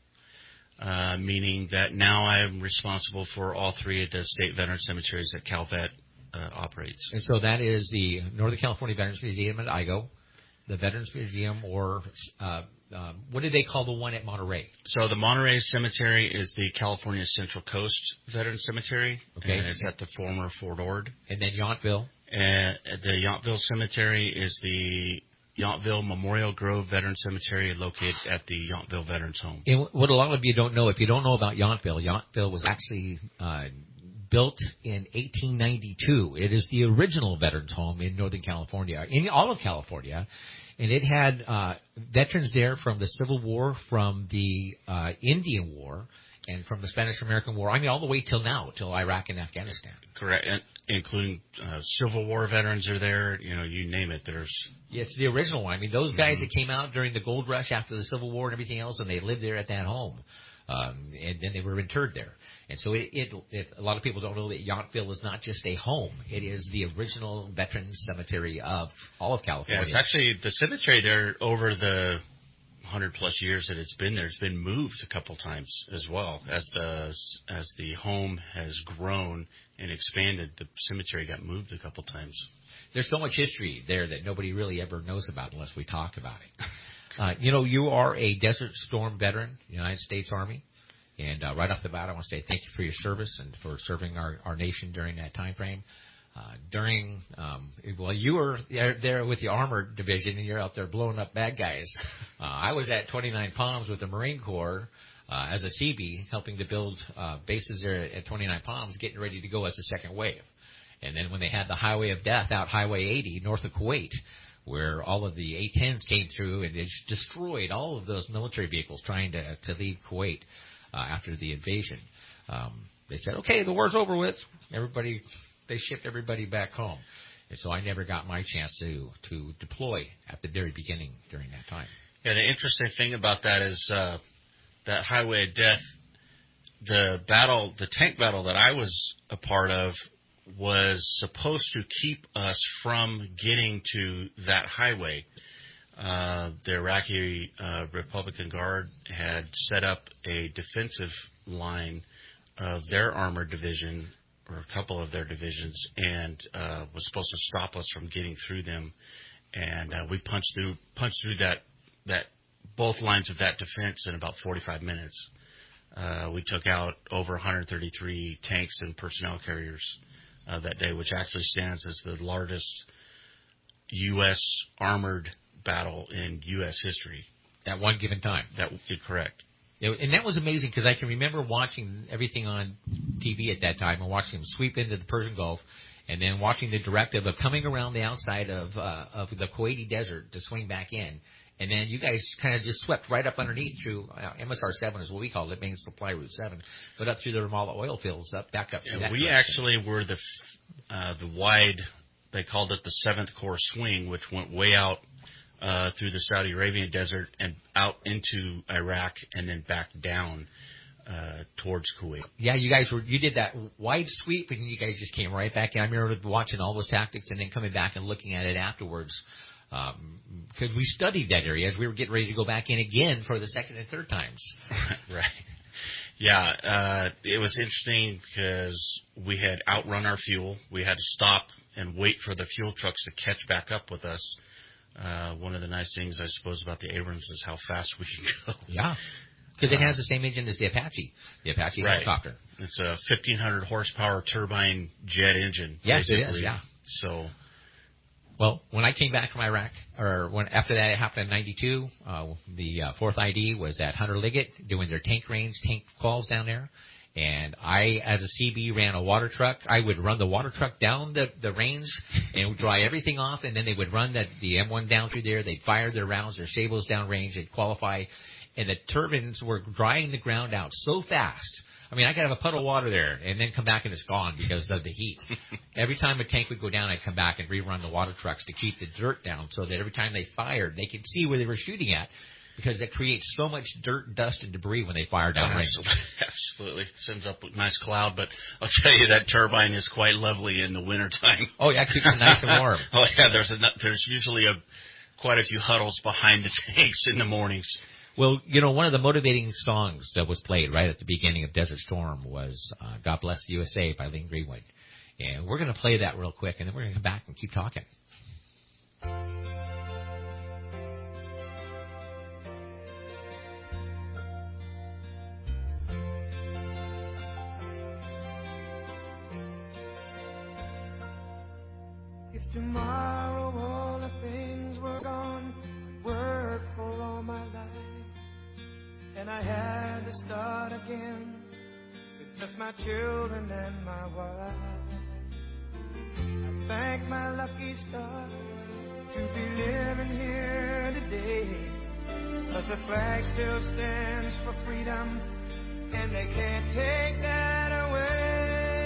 meaning that now I am responsible for all 3 of the state veteran cemeteries that CalVet operates. And so that is the Northern California Veterans Museum at IGO, the Veterans Museum, or what did they call the one at Monterey? So the Monterey Cemetery is the California Central Coast Veteran Cemetery, okay, and it's at the former Fort Ord. And then Yountville? And the Yountville Cemetery is the Yountville Memorial Grove Veteran Cemetery, located at the Yountville Veterans Home. And what a lot of you don't know, if you don't know about Yountville, Yountville was actually built in 1892. It is the original veterans home in Northern California, in all of California. And it had veterans there from the Civil War, from the Indian War, and from the Spanish-American War. I mean, all the way till now, till Iraq and Afghanistan. Correct, and including Civil War veterans are there. You know, you name it. There's it's the original one. I mean, those guys that came out during the gold rush after the Civil War and everything else, and they lived there at that home, and then they were interred there. And so a lot of people don't know that Yountville is not just a home. It is the original veterans cemetery of all of California. Yeah, it's actually the cemetery there over the 100-plus years that it's been there. It's been moved a couple times as well. As the home has grown and expanded, the cemetery got moved a couple times. There's so much history there that nobody really ever knows about unless we talk about it. You are a Desert Storm veteran, United States Army. And right off the bat, I want to say thank you for your service and for serving our nation during that time frame. You were there with the Armored Division, and you're out there blowing up bad guys. I was at 29 Palms with the Marine Corps as a Seabee, helping to build bases there at 29 Palms, getting ready to go as a second wave. And then when they had the Highway of Death out Highway 80 north of Kuwait, where all of the A-10s came through and it destroyed all of those military vehicles trying to leave Kuwait after the invasion. They said, okay, the war's over with. They shipped everybody back home. And so I never got my chance to deploy at the very beginning during that time. Yeah, the interesting thing about that is that Highway of Death, the tank battle that I was a part of was supposed to keep us from getting to that highway. The Iraqi Republican Guard had set up a defensive line of their armored division, or a couple of their divisions, and was supposed to stop us from getting through them. And we punched through that both lines of that defense in about 45 minutes. We took out over 133 tanks and personnel carriers that day, which actually stands as the largest U.S. armored battle in U.S. history. At one given time. That is correct. And that was amazing because I can remember watching everything on TV at that time and watching them sweep into the Persian Gulf, and then watching the directive of coming around the outside of the Kuwaiti desert to swing back in. And then you guys kind of just swept right up underneath through MSR 7 is what we call it, main supply route 7, but up through the Ramallah oil fields, back up through that we direction. Actually were the wide, they called it the 7th Corps swing, which went way out through the Saudi Arabian desert and out into Iraq and then back down towards Kuwait. Yeah, you did that wide sweep and you guys just came right back in. I remember watching all those tactics and then coming back and looking at it afterwards. Because we studied that area as we were getting ready to go back in again for the second and third times. Right. Yeah, it was interesting because we had outrun our fuel. We had to stop and wait for the fuel trucks to catch back up with us. One of the nice things, I suppose, about the Abrams is how fast we can go. Yeah, because it has the same engine as the Apache helicopter. It's a 1,500 horsepower turbine jet engine. Yes, basically. it is, yeah. So... Well, when I came back from Iraq, or after that happened in '92, the 4th ID was at Hunter Liggett doing their tank calls down there. And I, as a CB, ran a water truck. I would run the water truck down the range and dry everything off, and then they would run the M1 down through there. They'd fire their rounds, their sables down range, they'd qualify. And the turbines were drying the ground out so fast. I mean, I could have a puddle of water there and then come back and it's gone because of the heat. Every time a tank would go down, I'd come back and rerun the water trucks to keep the dirt down so that every time they fired, they could see where they were shooting at, because it creates so much dirt, dust, and debris when they fire down range. Absolutely. It sends up a nice cloud, but I'll tell you that turbine is quite lovely in the wintertime. Oh, yeah, it keeps it nice and warm. Oh, yeah, there's usually quite a few huddles behind the tanks in the mornings. Well, one of the motivating songs that was played right at the beginning of Desert Storm was God Bless the USA by Lee Greenwood. And we're going to play that real quick, and then we're going to come back and keep talking. If tomorrow all the things were gone, worked for all my life, and I had to start again with just my children and my wife, I thank my lucky stars to be living here today, 'cause the flag still stands for freedom and they can't take that away.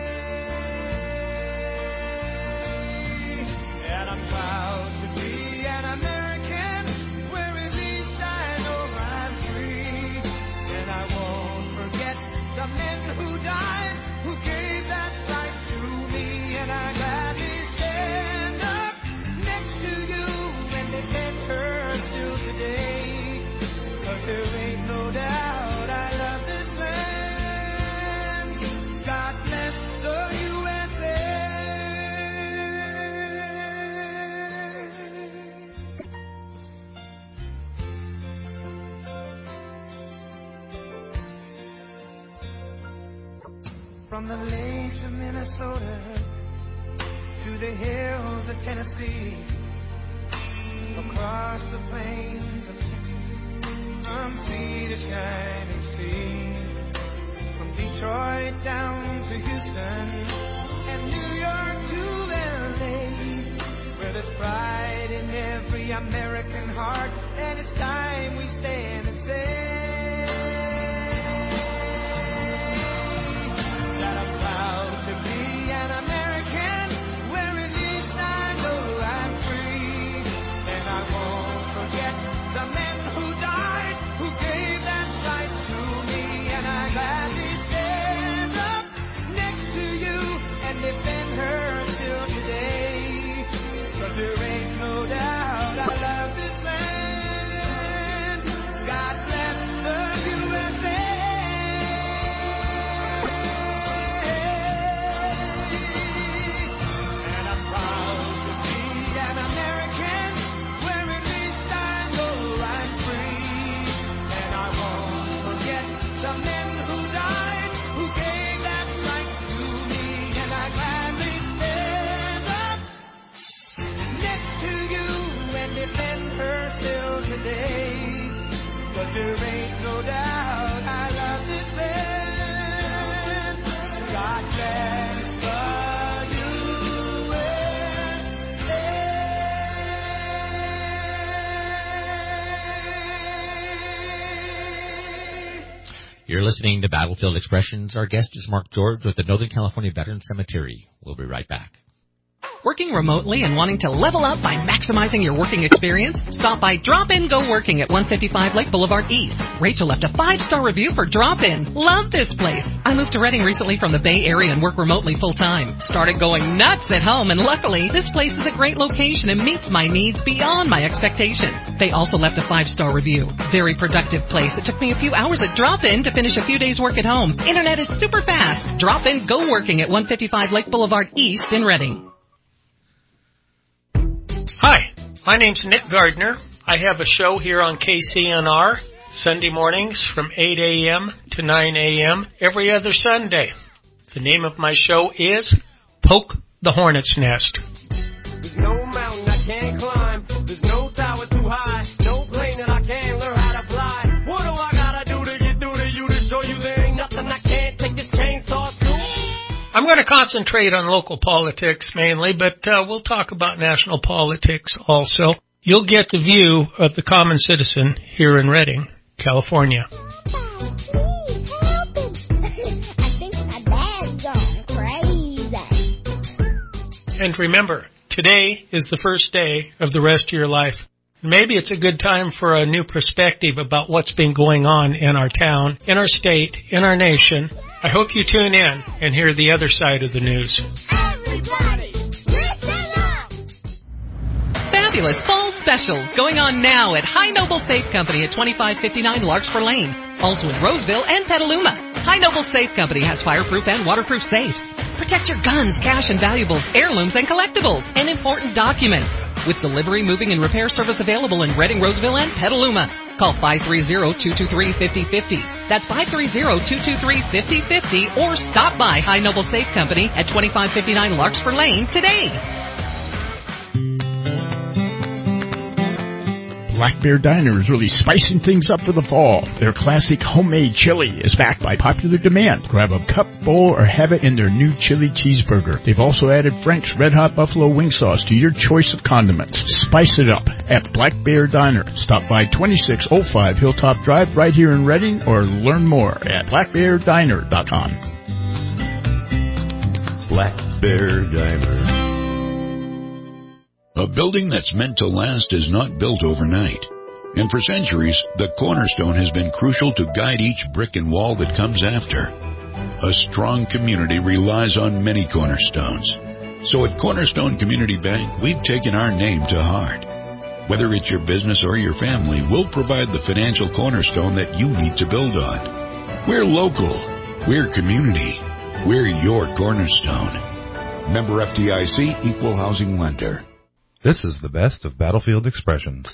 And I'm proud to be an American, where at least I know I'm free. And I won't forget the men who died, who gave that right to me. And I gladly stand up next to you and defend her still today. 'Cause there ain't no doubt I love this land. God bless the USA. From the lakes of Minnesota to the hills of Tennessee, across the plains of Texas, from sea to shining sea, from Detroit down to Houston and New York to LA, where there's pride in every American heart, and it's time we stand and say that I'm proud to be an American, where at least I know I'm free, and I won't forget the men who You're listening to Battlefield Expressions. Our guest is Mark George with the Northern California Veterans Cemetery. We'll be right back. Working remotely and wanting to level up by maximizing your working experience? Stop by Drop-In Go Working at 155 Lake Boulevard East. Rachel left a 5-star review for Drop-In. Love this place. I moved to Redding recently from the Bay Area and work remotely full-time. Started going nuts at home, and luckily, this place is a great location and meets my needs beyond my expectations. They also left a 5-star review. Very productive place. It took me a few hours at Drop-In to finish a few days' work at home. Internet is super fast. Drop-In Go Working at 155 Lake Boulevard East in Redding. Hi, my name's Nick Gardner. I have a show here on KCNR Sunday mornings from 8 a.m. to 9 a.m. every other Sunday. The name of my show is Poke the Hornet's Nest. There's no mountain I can't climb. There's no tower too high. No plane that I can't learn how to fly. What do I gotta do to get through to you to show you there ain't nothing I can't take this chainsaw to? I'm going to concentrate on local politics mainly, but we'll talk about national politics also. You'll get the view of the common citizen here in Redding, California. And remember, today is the first day of the rest of your life. Maybe it's a good time for a new perspective about what's been going on in our town, in our state, in our nation. I hope you tune in and hear the other side of the news. Everybody, listen up! Fabulous fall specials going on now at High Noble Safe Company at 2559 Larkspur Lane. Also in Roseville and Petaluma. High Noble Safe Company has fireproof and waterproof safes. Protect your guns, cash and valuables, heirlooms and collectibles, and important documents. With delivery, moving, and repair service available in Redding, Roseville, and Petaluma. Call 530-223-5050. That's 530-223-5050, or stop by High Noble Safe Company at 2559 Larkspur Lane today. Black Bear Diner is really spicing things up for the fall. Their classic homemade chili is backed by popular demand. Grab a cup, bowl, or have it in their new chili cheeseburger. They've also added Frank's Red Hot Buffalo Wing Sauce to your choice of condiments. Spice it up at Black Bear Diner. Stop by 2605 Hilltop Drive right here in Redding, or learn more at blackbeardiner.com. Black Bear Diner. A building that's meant to last is not built overnight. And for centuries, the cornerstone has been crucial to guide each brick and wall that comes after. A strong community relies on many cornerstones. So at Cornerstone Community Bank, we've taken our name to heart. Whether it's your business or your family, we'll provide the financial cornerstone that you need to build on. We're local. We're community. We're your cornerstone. Member FDIC, Equal Housing Lender. This is the best of Battlefield Expressions.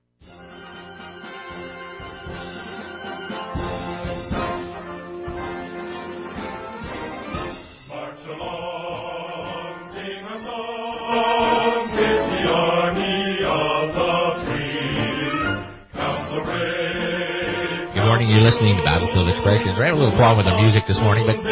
March along, sing a song, with the army of the free. Count the brave. Good morning. You're listening to Battlefield Expressions. We had a little problem with the music this morning, but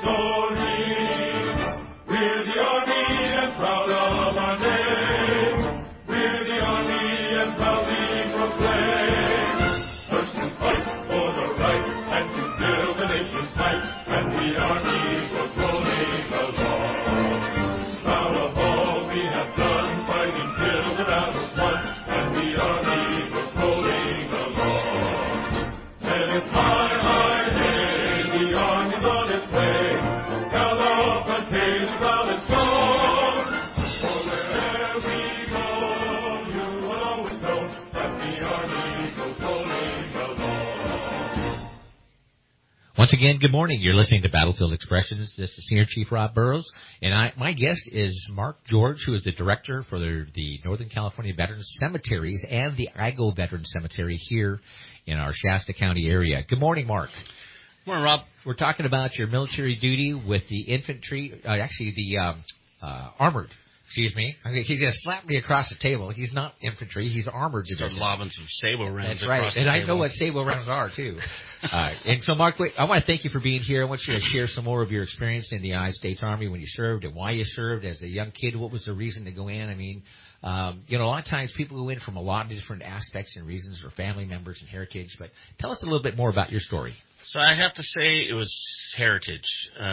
once again, good morning. You're listening to Battlefield Expressions. This is Senior Chief Rob Burrows, and my guest is Mark George, who is the director for the Northern California Veterans Cemeteries and the Igo Veterans Cemetery here in our Shasta County area. Good morning, Mark. Good morning, Rob. We're talking about your military duty with the infantry, armored. Excuse me. He's going to slap me across the table. He's not infantry. He's armored. Start lobbing some sable rounds. That's right. Across the And table. I know what sable rounds are, too. And so, Mark, I want to thank you for being here. I want you to share some more of your experience in the United States Army when you served and why you served as a young kid. What was the reason to go in? I mean, You know, a lot of times people go in from a lot of different aspects and reasons, or family members and heritage. But tell us a little bit more about your story. So I have to say it was heritage.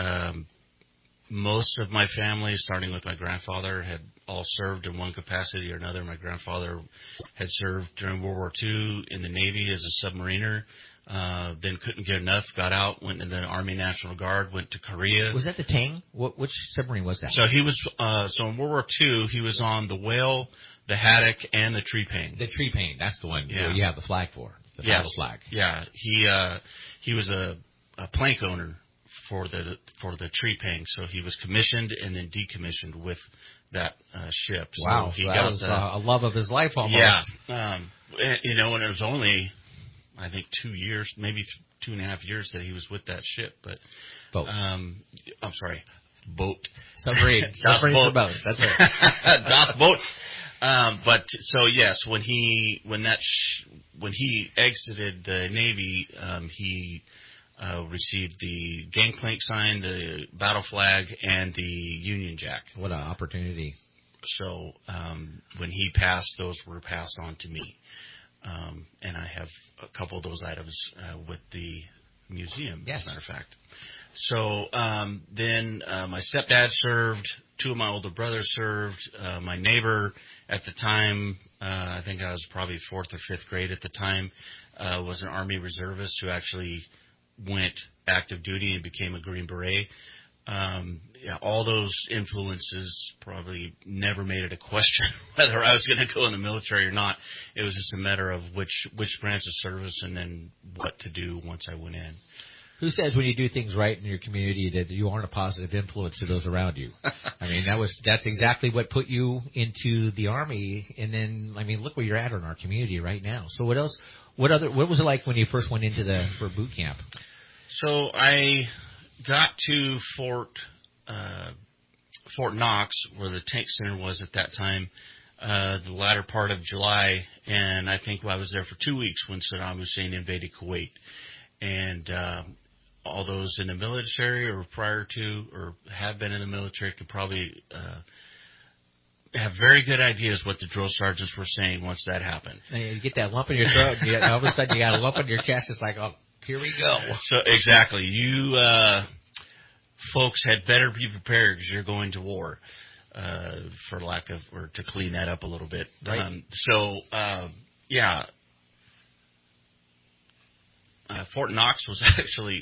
Most of my family, starting with my grandfather, had all served in one capacity or another. My grandfather had served during World War II in the Navy as a submariner. Then couldn't get enough, got out, went in the Army National Guard, went to Korea. Was that the Tang? Which submarine was that? So he was. So in World War II, he was on the Whale, the Haddock, and the Treepang. The Treepang, that's the one Yeah. you have the flag for, the Yes. battle flag. Yeah, he was a plank owner for the Treepang, so he was commissioned and then decommissioned with that ship. So Wow, he so that got was a love of his life almost. Yeah, you know, and it was only, I think, 2 years, maybe 2.5 years that he was with that ship. But boat. I'm sorry, boat. Submarine. Das Submarine Boot. for boat. That's right. Das Boot. But so yes, when he exited the Navy, he received the gangplank sign, the battle flag, and the Union Jack. What an opportunity! So when he passed, those were passed on to me, and I have a couple of those items with the museum. Yes. As a matter of fact. So then my stepdad served. 2 of my older brothers served. My neighbor at the time, I think I was probably 4th or 5th grade at the time, was an Army reservist who actually went active duty and became a Green Beret. Yeah, all those influences probably never made it a question whether I was going to go in the military or not. It was just a matter of which branch of service and then what to do once I went in. Who says when you do things right in your community that you aren't a positive influence to those around you? I mean, that's exactly what put you into the Army. And then, I mean, look where you're at in our community right now. So what else? What was it like when you first went into for boot camp? So I got to Fort Knox, where the tank center was at that time, the latter part of July, and I think I was there for 2 weeks when Saddam Hussein invaded Kuwait. And all those in the military or prior to or have been in the military could probably have very good ideas what the drill sergeants were saying once that happened. And you get that lump in your throat, and all of a sudden you got a lump in your chest. It's like, oh, here we go. So exactly, you folks had better be prepared because you're going to war, for lack of, or to clean that up a little bit. Right. Yeah. Fort Knox was actually,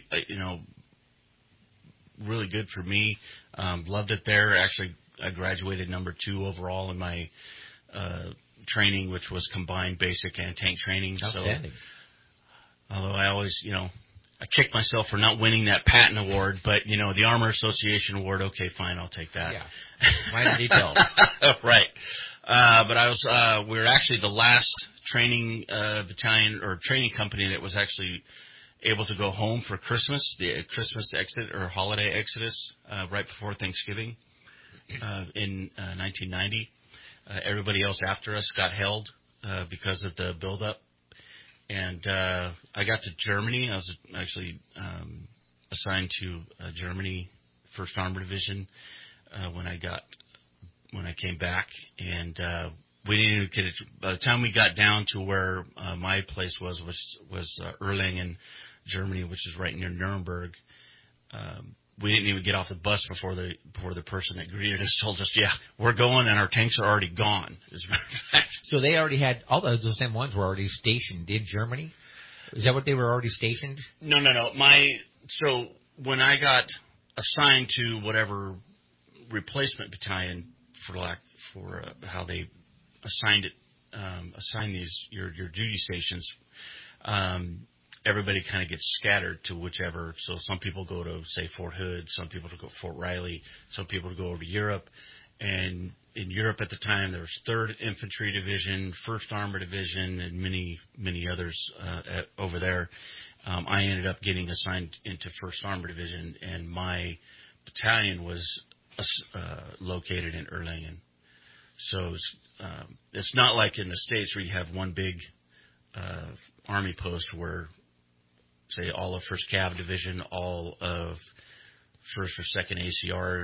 really good for me. Loved it there. Actually, I graduated number 2 overall in my training, which was combined basic and tank training. Outstanding. So, although I always, I kicked myself for not winning that patent award, but, the Armor Association award, okay, fine, I'll take that. Yeah. Minor details. Right. But we were actually the last training battalion or training company that was actually able to go home for Christmas, the Christmas exit or holiday exodus, right before Thanksgiving in 1990. Everybody else after us got held because of the buildup. And I got to Germany. I was actually assigned to Germany, 1st Armored Division, when I came back, and we didn't even get it. By the time we got down to where my place was Erlangen, Germany, which is right near Nuremberg, we didn't even get off the bus before the person that greeted us told us, "Yeah, we're going, and our tanks are already gone." As a matter of fact. So they already had all those M1s were already stationed in Germany. Is that what they were already stationed? No. So when I got assigned to whatever replacement battalion, for how they assigned these your duty stations, everybody kind of gets scattered to whichever. So some people go to, say, Fort Hood, some people to go to Fort Riley, some people to go over to Europe. And in Europe at the time, there was 3rd Infantry Division, 1st Armored Division, and many, many others over there. I ended up getting assigned into 1st Armored Division, and my battalion was located in Erlangen. So it's not like in the States where you have one big Army post where, say, all of 1st Cav Division, all of 1st or 2nd ACR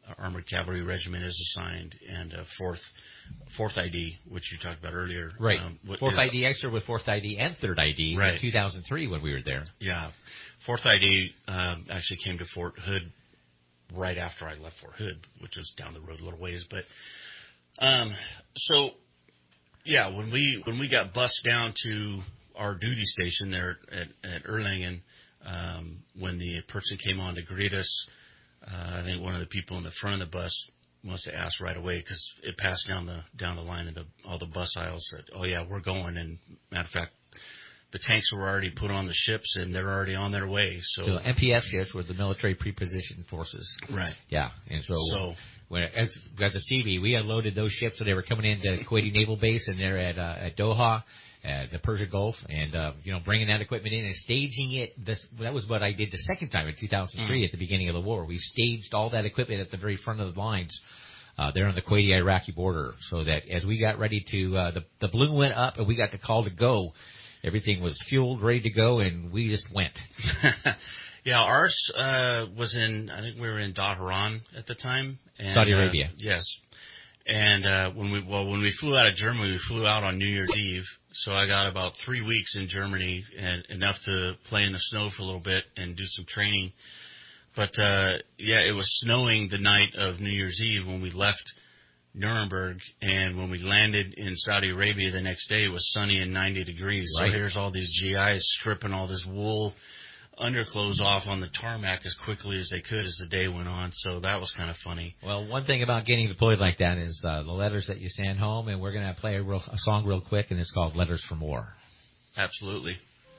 Armored Cavalry Regiment is assigned, and 4th ID, which you talked about earlier. Right. 4th ID. I served with 4th ID and 3rd ID right. in 2003 when we were there. Yeah. 4th ID actually came to Fort Hood right after I left Fort Hood, which was down the road a little ways. But so, yeah, when we got bused down to our duty station there at Erlangen, when the person came on to greet us, I think one of the people in the front of the bus must have asked right away, because it passed down the line of all the bus aisles, said, "Oh yeah, we're going." And matter of fact, the tanks were already put on the ships and they're already on their way. So MPF ships were the military prepositioned forces. Right. Yeah. And so when as a CV, we unloaded those ships, so they were coming into Kuwaiti Naval Base, and they're at Doha, at the Persian Gulf, and bringing that equipment in and staging it. That was what I did the second time in 2003 at the beginning of the war. We staged all that equipment at the very front of the lines there on the Kuwaiti-Iraqi border, so that as we got ready to the balloon went up and we got the call to go, everything was fueled, ready to go, and we just went. Yeah, ours was I think we were in Dhahran at the time. And, Saudi Arabia. Yes. And when we flew out of Germany, we flew out on New Year's Eve. So I got about 3 weeks in Germany, and enough to play in the snow for a little bit and do some training. But, it was snowing the night of New Year's Eve when we left Nuremberg, and when we landed in Saudi Arabia the next day, it was sunny and 90 degrees. Right. So here's all these GIs stripping all this wool underclothes off on the tarmac as quickly as they could as the day went on. So that was kind of funny. Well, one thing about getting deployed like that is the letters that you send home, and we're going to play a song real quick, and it's called Letters from War. Absolutely.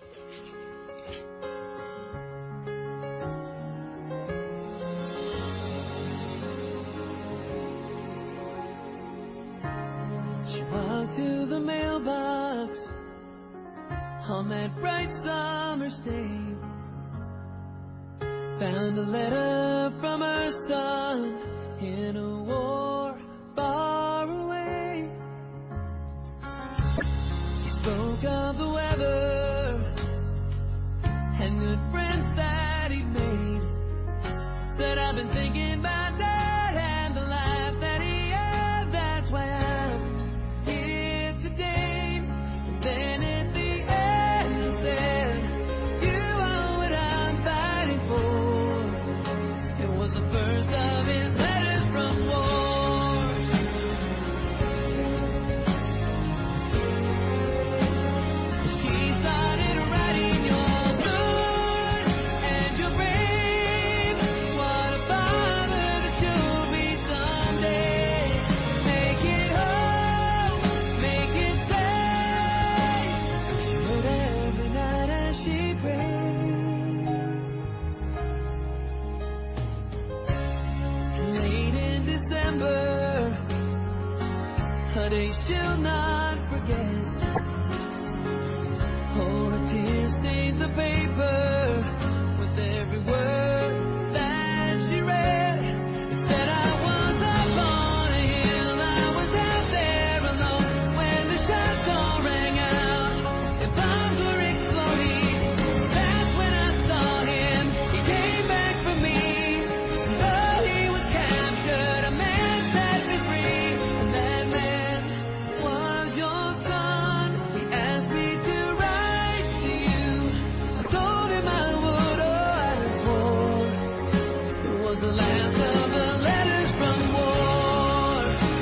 To the mailbox on that bright summer's day, found a letter from her son in a war far away. He spoke of the weather and good friends that he'd made. Said, "I've been thinking about Dad and the life that he had, that's why I'm then at the end he said, "You are what I'm fighting for." It was the first of his letters from war. She started writing, "You're good and you're brave. What a father that you'll be someday. Make it home, make it safe." Every night as she prayed. Late in December, a day she'll not forget. Oh, her tears stained the paper with every word that she read. It said, "I was up on a hill, I was out there alone when the shots all rang out. Bombs were exploding, that's when I saw him. He came back for me, and though he was captured, a man set me free. And that man was your son. He asked me to write to you. I told him I would, I swore. It was the last of the letters from war.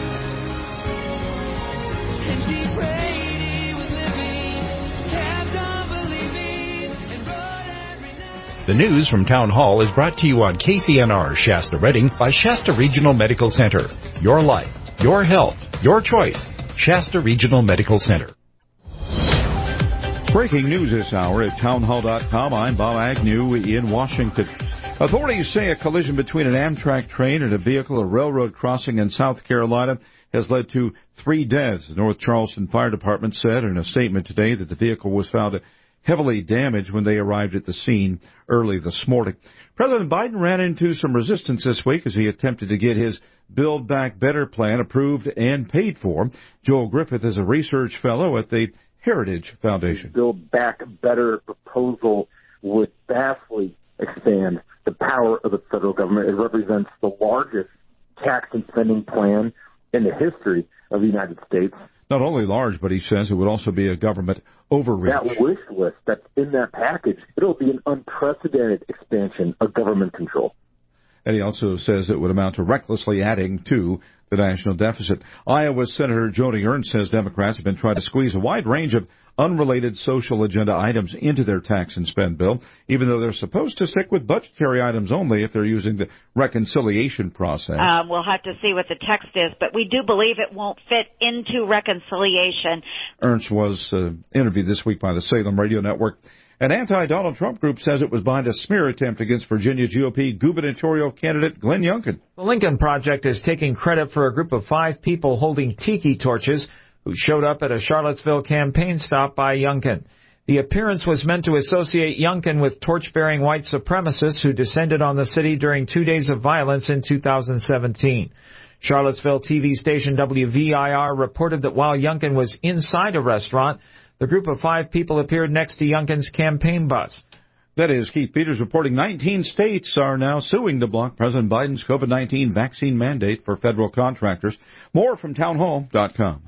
And she prayed he was living, kept on believing, and wrote every night. The news from Town Hall is brought to you on KCNR Shasta Redding by Shasta Regional Medical Center. Your life, your health, your choice. Shasta Regional Medical Center. Breaking news this hour at townhall.com. I'm Bob Agnew in Washington. Authorities say a collision between an Amtrak train and a vehicle at a railroad crossing in South Carolina has led to 3 deaths. The North Charleston Fire Department said in a statement today that the vehicle was found heavily damaged when they arrived at the scene early this morning. President Biden ran into some resistance this week as he attempted to get his Build Back Better plan approved and paid for. Joel Griffith is a research fellow at the Heritage Foundation. Build Back Better proposal would vastly expand the power of the federal government. It represents the largest tax and spending plan in the history of the United States. Not only large, but he says it would also be a government overreach. That wish list that's in that package, it'll be an unprecedented expansion of government control. And he also says it would amount to recklessly adding to the national deficit. Iowa Senator Joni Ernst says Democrats have been trying to squeeze a wide range of unrelated social agenda items into their tax and spend bill, even though they're supposed to stick with budgetary items only if they're using the reconciliation process. We'll have to see what the text is, but we do believe it won't fit into reconciliation. Ernst was interviewed this week by the Salem Radio Network. An anti-Donald Trump group says it was behind a smear attempt against Virginia GOP gubernatorial candidate Glenn Youngkin. The Lincoln Project is taking credit for a group of 5 people holding tiki torches who showed up at a Charlottesville campaign stop by Youngkin. The appearance was meant to associate Youngkin with torch-bearing white supremacists who descended on the city during 2 days of violence in 2017. Charlottesville TV station WVIR reported that while Youngkin was inside a restaurant, the group of 5 people appeared next to Youngkin's campaign bus. That is Keith Peters reporting 19 states are now suing to block President Biden's COVID-19 vaccine mandate for federal contractors. More from townhall.com.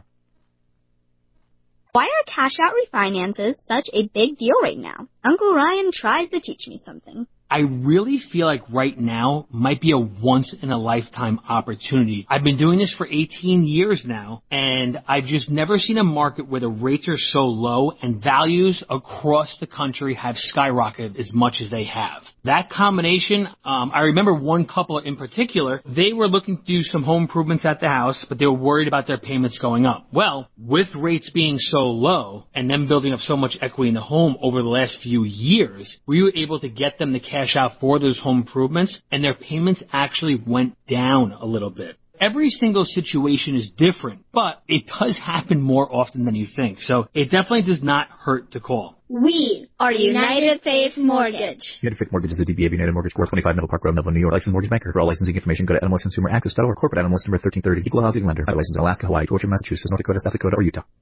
Why are cash-out refinances such a big deal right now? Uncle Ryan tries to teach me something. I really feel like right now might be a once-in-a-lifetime opportunity. I've been doing this for 18 years now, and I've just never seen a market where the rates are so low and values across the country have skyrocketed as much as they have. That combination, I remember one couple in particular, they were looking to do some home improvements at the house, but they were worried about their payments going up. Well, with rates being so low and them building up so much equity in the home over the last few years, we were able to get them the cash out for those home improvements, and their payments actually went down a little bit. Every single situation is different, but it does happen more often than you think, so it definitely does not hurt to call. We are United Faith Mortgage. United Faith Mortgage is a DBA of United Mortgage, 425 Middle Park Road, Melville, New York. Licensed mortgage banker. For all licensing information, go to NMLSConsumerAccess.org. Corporate NMLS number 1330. Equal housing lender. Licensed in Alaska, Hawaii, Georgia, Massachusetts, North Dakota, South Dakota, or Utah.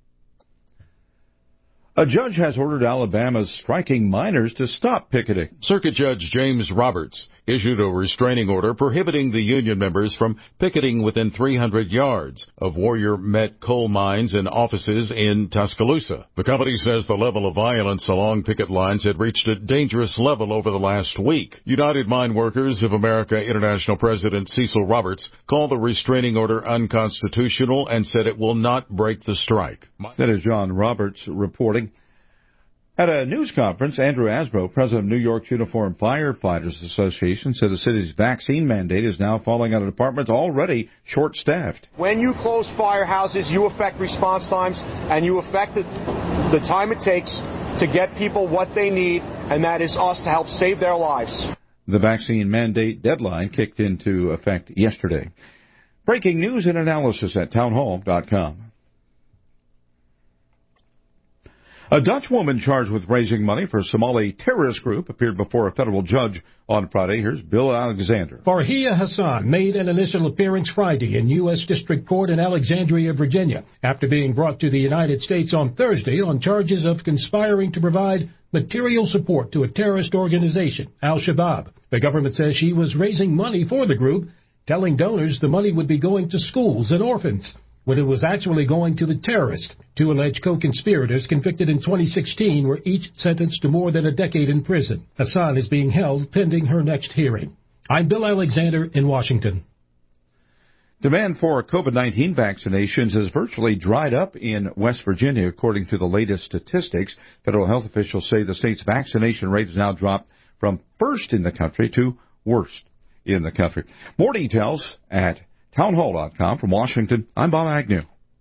A judge has ordered Alabama's striking miners to stop picketing. Circuit Judge James Roberts issued a restraining order prohibiting the union members from picketing within 300 yards of Warrior Met coal mines and offices in Tuscaloosa. The company says the level of violence along picket lines had reached a dangerous level over the last week. United Mine Workers of America International President Cecil Roberts called the restraining order unconstitutional and said it will not break the strike. That is John Roberts reporting. At a news conference, Andrew Asbro, president of New York's Uniformed Firefighters Association, said the city's vaccine mandate is now falling on a department already short-staffed. When you close firehouses, you affect response times, and you affect the time it takes to get people what they need, and that is us to help save their lives. The vaccine mandate deadline kicked into effect yesterday. Breaking news and analysis at townhall.com. A Dutch woman charged with raising money for a Somali terrorist group appeared before a federal judge on Friday. Here's Bill Alexander. Farhia Hassan made an initial appearance Friday in U.S. District Court in Alexandria, Virginia, after being brought to the United States on Thursday on charges of conspiring to provide material support to a terrorist organization, Al-Shabaab. The government says she was raising money for the group, telling donors the money would be going to schools and orphans, when it was actually going to the terrorists. 2 alleged co-conspirators convicted in 2016 were each sentenced to more than a decade in prison. Hassan is being held pending her next hearing. I'm Bill Alexander in Washington. Demand for COVID-19 vaccinations has virtually dried up in West Virginia, according to the latest statistics. Federal health officials say the state's vaccination rate has now dropped from first in the country to worst in the country. More details at townhall.com. From Washington, I'm Bob Agnew.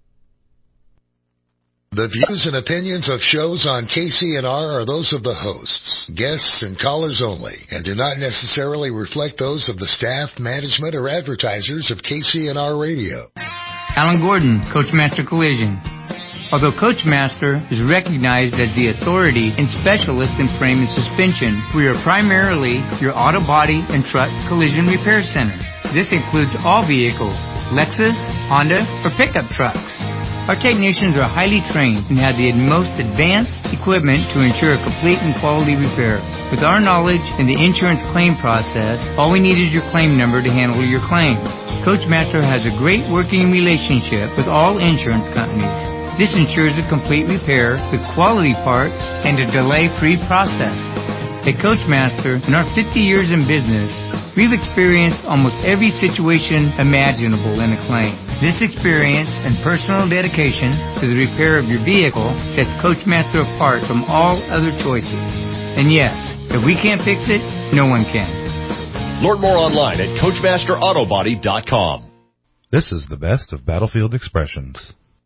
The views and opinions of shows on KCNR are those of the hosts, guests, and callers only, and do not necessarily reflect those of the staff, management, or advertisers of KCNR Radio. Alan Gordon, Coachmaster Collision. Although Coachmaster is recognized as the authority and specialist in frame and suspension, we are primarily your auto body and truck collision repair center. This includes all vehicles, Lexus, Honda, or pickup trucks. Our technicians are highly trained and have the most advanced equipment to ensure a complete and quality repair. With our knowledge in the insurance claim process, all we need is your claim number to handle your claim. Coachmaster has a great working relationship with all insurance companies. This ensures a complete repair with quality parts and a delay-free process. At Coachmaster, in our 50 years in business, we've experienced almost every situation imaginable in a claim. This experience and personal dedication to the repair of your vehicle sets Coachmaster apart from all other choices. And yes, if we can't fix it, no one can. Learn more online at CoachmasterAutoBody.com. This is the best of Battlefield Expressions.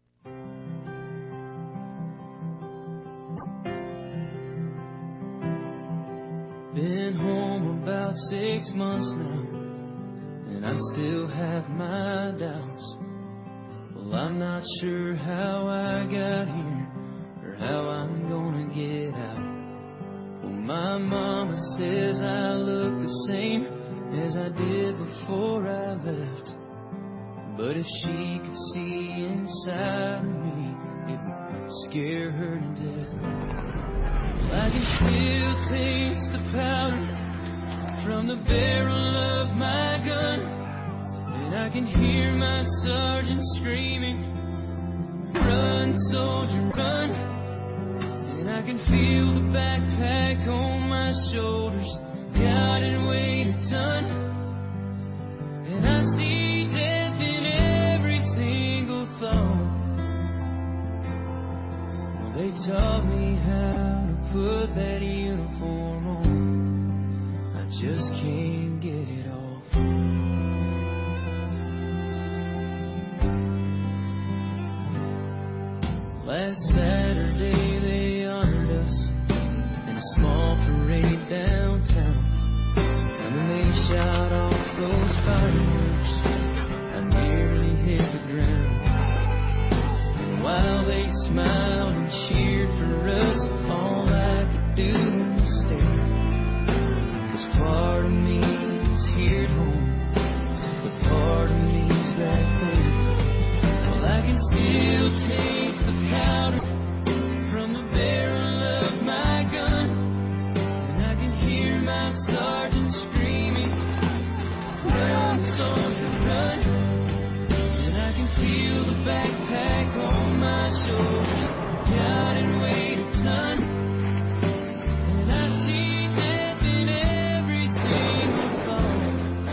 Been home about 6 months now, and I still have my doubts. Well, I'm not sure how I got here or how I'm gonna get out. Well, my mama says I look the same as I did before I left. But if she could see inside of me, it would scare her to death. Well, I can still taste the powder from the barrel of my gun, and I can hear my sergeant screaming, "Run, soldier, run!" And I can feel the backpack on my shoulders, God, and weigh a ton. And I see death in every single thought. Well, they taught me how to put that uniform on. I just can't get it off. Last Saturday they honored us in a small parade downtown, and when they shot off those fireworks, I nearly hit the ground. And while they smiled and cheered for us, all I could do was stare. 'Cause part of me is here at home, but part of me's back there. Well, I can still taste the powder from the barrel of my gun, and I can hear my sergeant screaming, "Run, soldier, run!" And I can feel the backpack on my shoulders, God, and weigh a ton. And I see death in every single thought.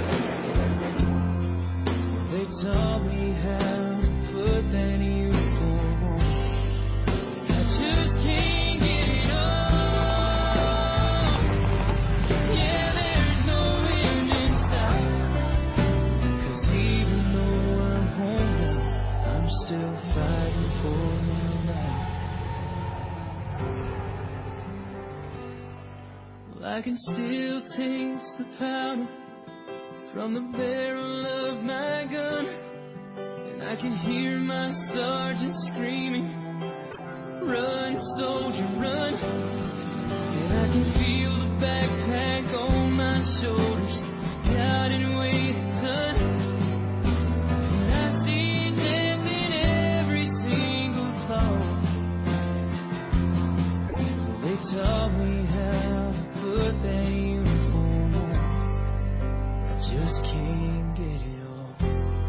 Well, they taught me how to put that uniform on. I just can't get it off. Yeah, there's no end in sight. 'Cause even though I'm home now, I'm still fighting for my life. Well, I can still taste the powder from the barrel of my gun, and I can hear my sergeant screaming, "Run, soldier, run!" And I can feel the backpack on my shoulders, God, and weigh a ton. And I see death in every single thought. Well, they taught me how to put that uniform on. I just can't get it off.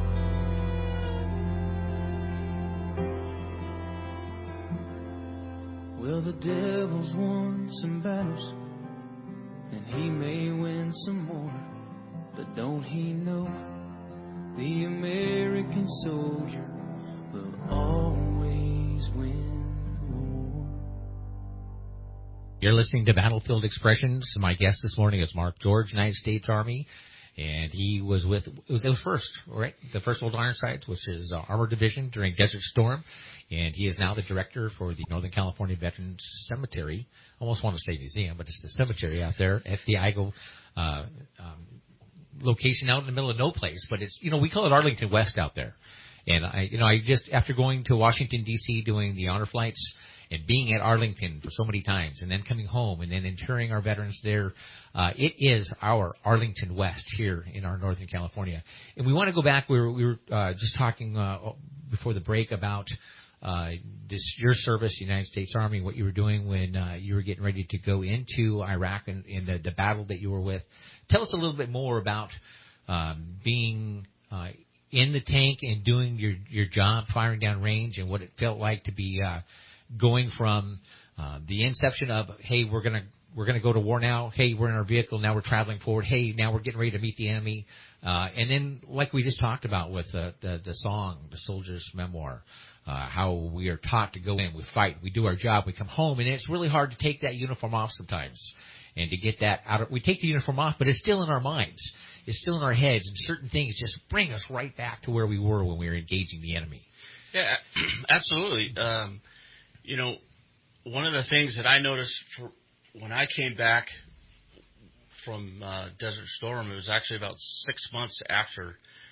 Well, the devil's won some battles, and he may win some more, but don't he know the American soldier will always win more? You're listening to Battlefield Expressions. My guest this morning is Mark George, United States Army, and he was with, it was first, right? The 1st Old Ironsides, which is Armored Division during Desert Storm, and he is now the director for the Northern California Veterans Cemetery. I almost want to say museum, but it's the cemetery out there at the Igo location out in the middle of no place, but it's, we call it Arlington West out there. And I just, after going to Washington, D.C., doing the honor flights and being at Arlington for so many times and then coming home and then interring our veterans there, it is our Arlington West here in our Northern California. And we want to go back, we were just talking before the break about your service, the United States Army, what you were doing when you were getting ready to go into Iraq and in the battle that you were with. Tell us a little bit more about being in the tank and doing your job, firing down range, and what it felt like to be going from the inception of, hey, we're gonna go to war now. Hey, we're in our vehicle now. We're traveling forward. Hey, now we're getting ready to meet the enemy. And then, like we just talked about with the song, the Soldier's Memoir, how we are taught to go in, we fight, we do our job, we come home, and it's really hard to take that uniform off sometimes. And to get that out of, we take the uniform off, but it's still in our minds. It's still in our heads, and certain things just bring us right back to where we were when we were engaging the enemy. Yeah, absolutely. One of the things that I noticed when I came back from Desert Storm, it was actually about 6 months after.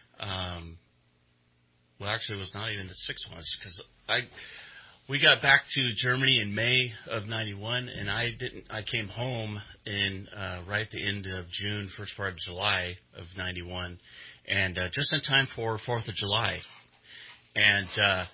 Well, actually, it was not even the 6 months, because we got back to Germany in May of '91, and I came home in right at the end of June, first part of July of '91, and just in time for 4th of July. And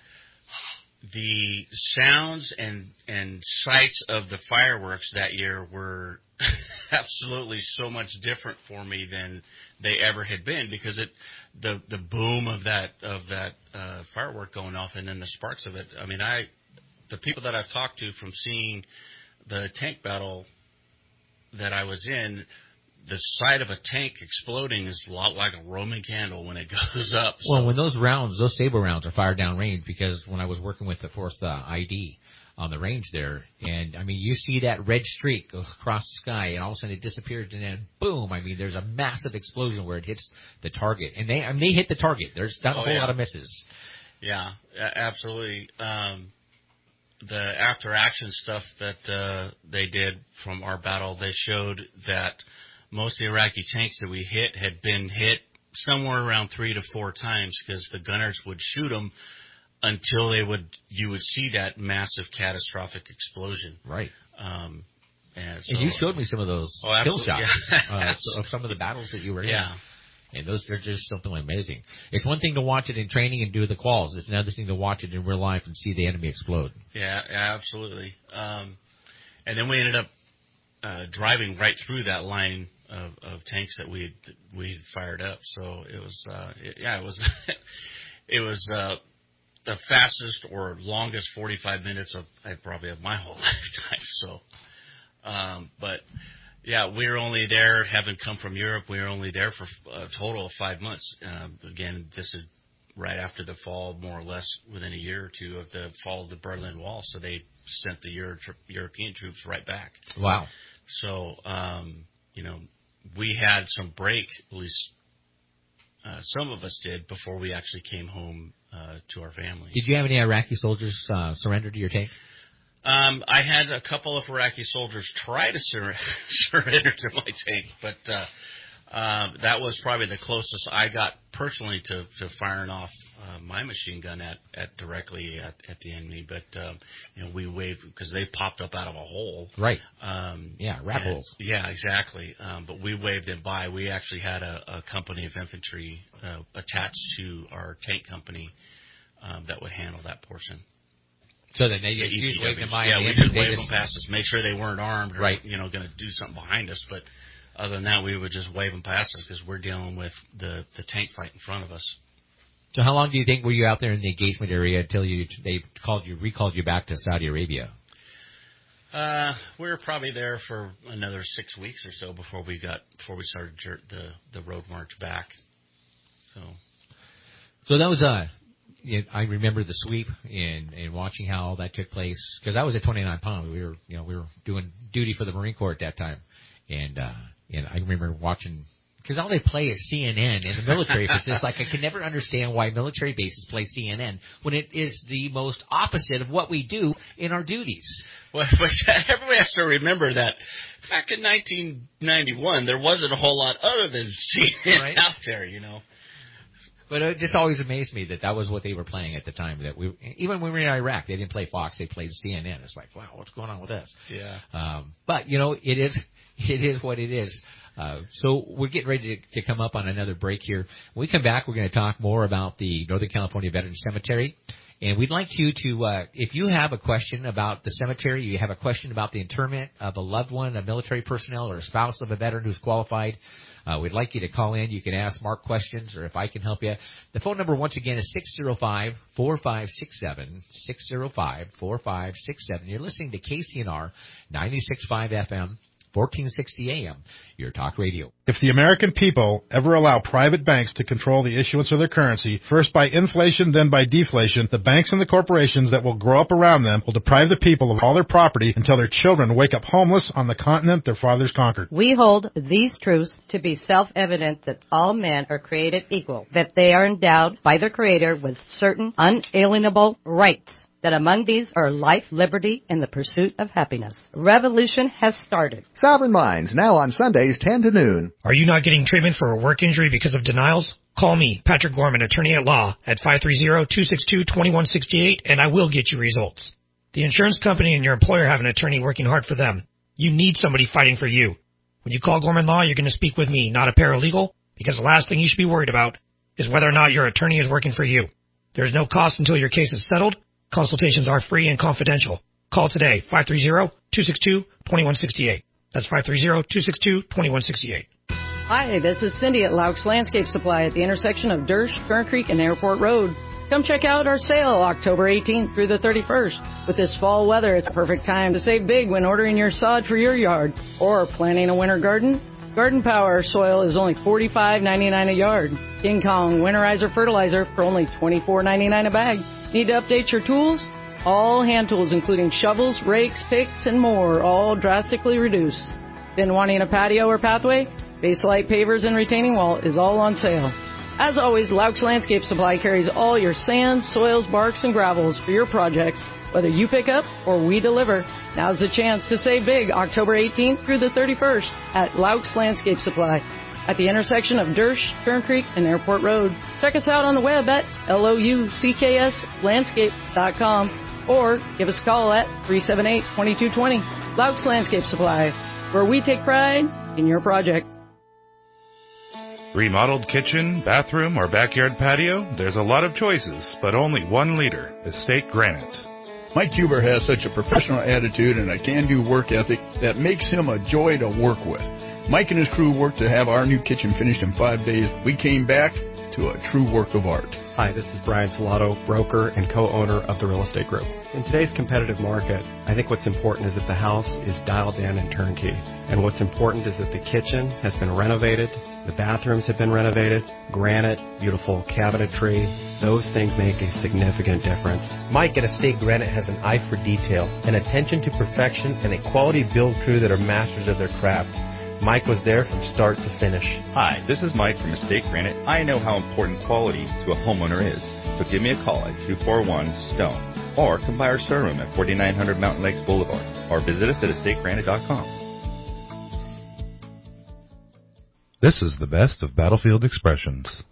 the sounds and sights of the fireworks that year were absolutely so much different for me than they ever had been, because the boom of that firework going off and then the sparks of it. I mean, the people that I've talked to from seeing the tank battle that I was in, the sight of a tank exploding is a lot like a Roman candle when it goes up. So. Well, when those saber rounds are fired down range, because when I was working with the 4th ID on the range there, and I mean, you see that red streak go across the sky, and all of a sudden it disappears, and then boom! I mean, there's a massive explosion where it hits the target, and they hit the target. There's not a whole lot of misses. Yeah, absolutely. The after-action stuff that they did from our battle, they showed that most of the Iraqi tanks that we hit had been hit somewhere around 3 to 4 times, because the gunners would shoot them until you would see that massive catastrophic explosion. Right. And you showed me some of those kill shots of some of the battles that you were in. Yeah. And those are just something amazing. It's one thing to watch it in training and do the quals. It's another thing to watch it in real life and see the enemy explode. Yeah, absolutely. And then we ended up driving right through that line of tanks that we had fired up. So it was, it was the fastest or longest 45 minutes of my whole lifetime. So, but yeah, we were only there, having come from Europe, we were only there for a total of 5 months. Again, this is right after the fall, more or less within a year or two of the fall of the Berlin Wall. So they sent the European troops right back. Wow. So, we had some break, at least some of us did, before we actually came home to our families. Did you have any Iraqi soldiers surrender to your tank? I had a couple of Iraqi soldiers try to surrender to my tank, but that was probably the closest I got personally to firing off my machine gun directly at the enemy. But we waved, because they popped up out of a hole. Right. Rat holes. Yeah, exactly. But we waved them by. We actually had a company of infantry attached to our tank company that would handle that portion. So then they just waved them by. Yeah, we just waved them past us, make sure they weren't armed or right. Going to do something behind us. But other than that, we would just wave them past us, because we're dealing with the tank fight in front of us. So how long do you think were you out there in the engagement area until they recalled you back to Saudi Arabia? We were probably there for another 6 weeks or so before we started the road march back. So that was I remember the sweep and watching how all that took place, because I was at 29 Pound. We were doing duty for the Marine Corps at that time, and I remember watching, because all they play is CNN in the military. It's just like I can never understand why military bases play CNN when it is the most opposite of what we do in our duties. Well, but everybody has to remember that back in 1991, there wasn't a whole lot other than CNN out there, But it just always amazed me that was what they were playing at the time. That even when we were in Iraq, they didn't play Fox; they played CNN. It's like, wow, what's going on with this? Yeah. But it is what it is. So we're getting ready to come up on another break here. When we come back, we're going to talk more about the Northern California Veterans Cemetery And we'd like you to, if you have a question about the cemetery, you have a question about the interment of a loved one, a military personnel, or a spouse of a veteran who's qualified, we'd like you to call in. You can ask Mark questions, or if I can help you. The phone number, once again, is 605-4567, 605-4567. You're listening to KCNR 96.5 FM. 1460 AM, your talk radio. If the American people ever allow private banks to control the issuance of their currency, first by inflation, then by deflation, the banks and the corporations that will grow up around them will deprive the people of all their property until their children wake up homeless on the continent their fathers conquered. We hold these truths to be self-evident that all men are created equal, that they are endowed by their Creator with certain unalienable rights, that among these are life, liberty, and the pursuit of happiness. Revolution has started. Sovereign Minds, now on Sundays 10 to noon. Are you not getting treatment for a work injury because of denials? Call me, Patrick Gorman, attorney at law, at 530-262-2168, and I will get you results. The insurance company and your employer have an attorney working hard for them. You need somebody fighting for you. When you call Gorman Law, you're going to speak with me, not a paralegal, because the last thing you should be worried about is whether or not your attorney is working for you. There's no cost until your case is settled. Consultations are free and confidential. Call today, 530-262-2168. That's 530-262-2168. Hi, this is Cindy at Laux Landscape Supply at the intersection of Dersh, Current Creek, and Airport Road. Come check out our sale October 18th through the 31st. With this fall weather, it's a perfect time to save big when ordering your sod for your yard or planting a winter garden. Garden Power soil is only $45.99 a yard. King Kong Winterizer Fertilizer for only $24.99 a bag. Need to update your tools? All hand tools, including shovels, rakes, picks, and more, all drastically reduced. Been wanting a patio or pathway? Baselite pavers and retaining wall is all on sale. As always, Laux Landscape Supply carries all your sands, soils, barks, and gravels for your projects, whether you pick up or we deliver. Now's the chance to save big October 18th through the 31st at Laux Landscape Supply at the intersection of Dersh, Current Creek, and Airport Road. Check us out on the web at louckslandscape.com or give us a call at 378-2220. Laux Landscape Supply, where we take pride in your project. Remodeled kitchen, bathroom, or backyard patio? There's a lot of choices, but only one leader, Estate Granite. Mike Huber has such a professional attitude and a can-do work ethic that makes him a joy to work with. Mike and his crew worked to have our new kitchen finished in 5 days. We came back to a true work of art. Hi, this is Brian Filato, broker and co-owner of the Real Estate Group. In today's competitive market, I think what's important is that the house is dialed in and turnkey. And what's important is that the kitchen has been renovated, the bathrooms have been renovated, granite, beautiful cabinetry. Those things make a significant difference. Mike at Estate Granite has an eye for detail, an attention to perfection, and a quality build crew that are masters of their craft. Mike was there from start to finish. Hi, this is Mike from Estate Granite. I know how important quality to a homeowner is. So give me a call at 241-STONE or come by our showroom at 4900 Mountain Lakes Boulevard or visit us at estategranite.com. This is the best of Battlefield Expressions.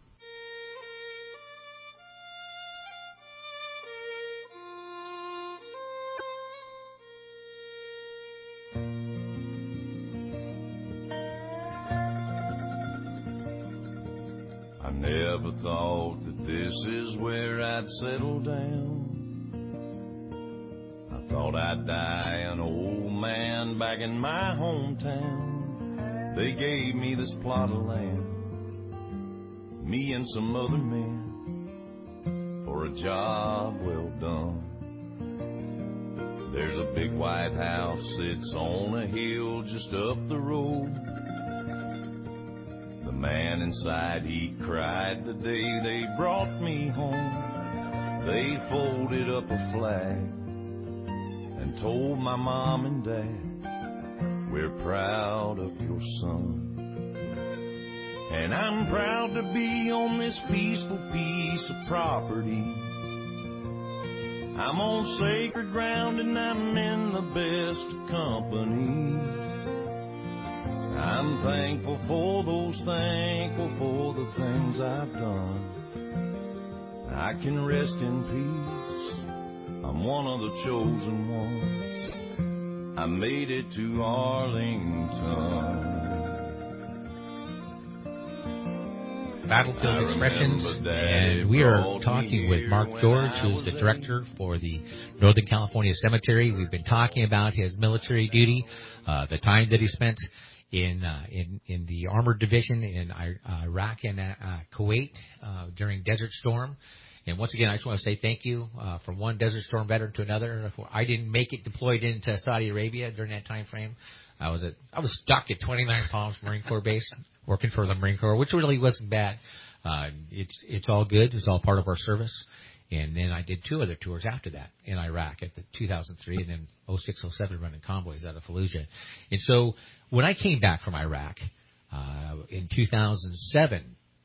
I never thought that this is where I'd settle down. I thought I'd die an old man back in my hometown. They gave me this plot of land, me and some other men, for a job well done. There's a big white house, sits on a hill just up the road. The man inside, he cried the day they brought me home. They folded up a flag and told my mom and dad, we're proud of your son. And I'm proud to be on this peaceful piece of property. I'm on sacred ground and I'm in the best of company. I'm thankful for those, thankful for the things I've done. I can rest in peace, I'm one of the chosen ones. I made it to Arlington. Battlefield Expressions, and we are talking with Mark George, who's the director for the Northern California Cemetery. We've been talking about his military duty, the time that he spent in the Armored Division in Iraq and Kuwait during Desert Storm. And once again, I just want to say thank you from one Desert Storm veteran to another. I didn't make it deployed into Saudi Arabia during that time frame. I was stuck at 29 Palms Marine Corps Base, working for the Marine Corps, which really wasn't bad. It's all good. It's all part of our service. And then I did 2 other tours after that in Iraq at the 2003 and then 06, 07 running convoys out of Fallujah. And so when I came back from Iraq in 2007,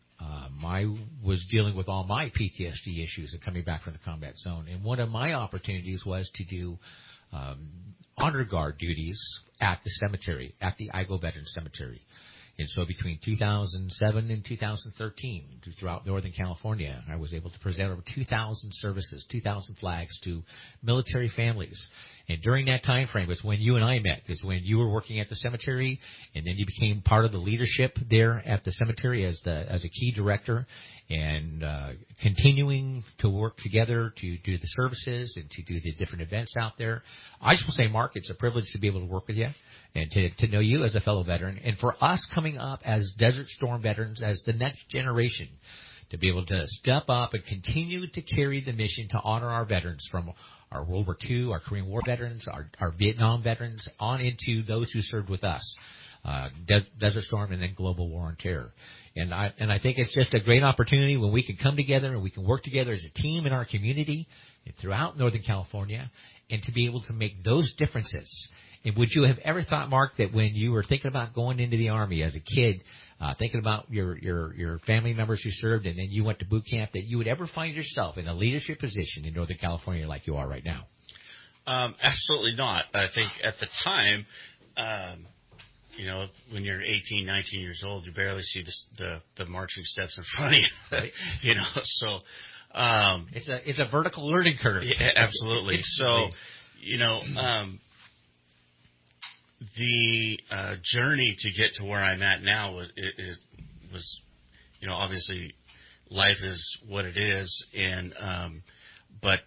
I was dealing with all my PTSD issues and coming back from the combat zone. And one of my opportunities was to do honor guard duties at the cemetery, at the Igo Veterans Cemetery. And so between 2007 and 2013, throughout Northern California, I was able to present over 2,000 services, 2,000 flags to military families. And during that time frame is when you and I met, is when you were working at the cemetery, and then you became part of the leadership there at the cemetery as a key director, and continuing to work together to do the services and to do the different events out there. I just want to say, Mark, it's a privilege to be able to work with you and to know you as a fellow veteran, and for us coming up as Desert Storm veterans, as the next generation, to be able to step up and continue to carry the mission to honor our veterans from our World War II, our Korean War veterans, our Vietnam veterans, on into those who served with us, Desert Storm and then Global War on Terror. And I think it's just a great opportunity when we can come together and we can work together as a team in our community and throughout Northern California, and to be able to make those differences. And would you have ever thought, Mark, that when you were thinking about going into the Army as a kid, thinking about your family members who served, and then you went to boot camp, that you would ever find yourself in a leadership position in Northern California like you are right now? Absolutely not. I think at the time, when you're 18, 19 years old, you barely see the marching steps in front of you. Right. So it's a vertical learning curve. Yeah, absolutely. So, the journey to get to where I'm at now was obviously life is what it is, and but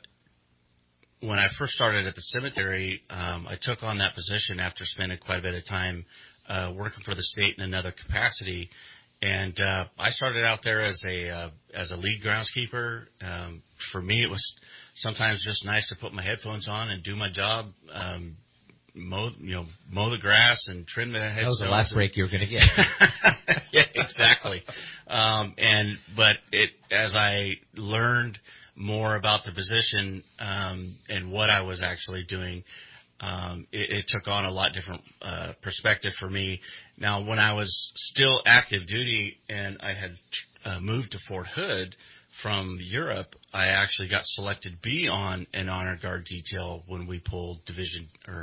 when I first started at the cemetery, I took on that position after spending quite a bit of time working for the state in another capacity, and I started out there as a lead groundskeeper. For me, it was sometimes just nice to put my headphones on and do my job. Mow the grass and trim the headstones. That was the last break you were going to get. Yeah, exactly. But as I learned more about the position and what I was actually doing, it took on a lot different perspective for me. Now, when I was still active duty and I had moved to Fort Hood from Europe, I actually got selected to be on an honor guard detail when we pulled division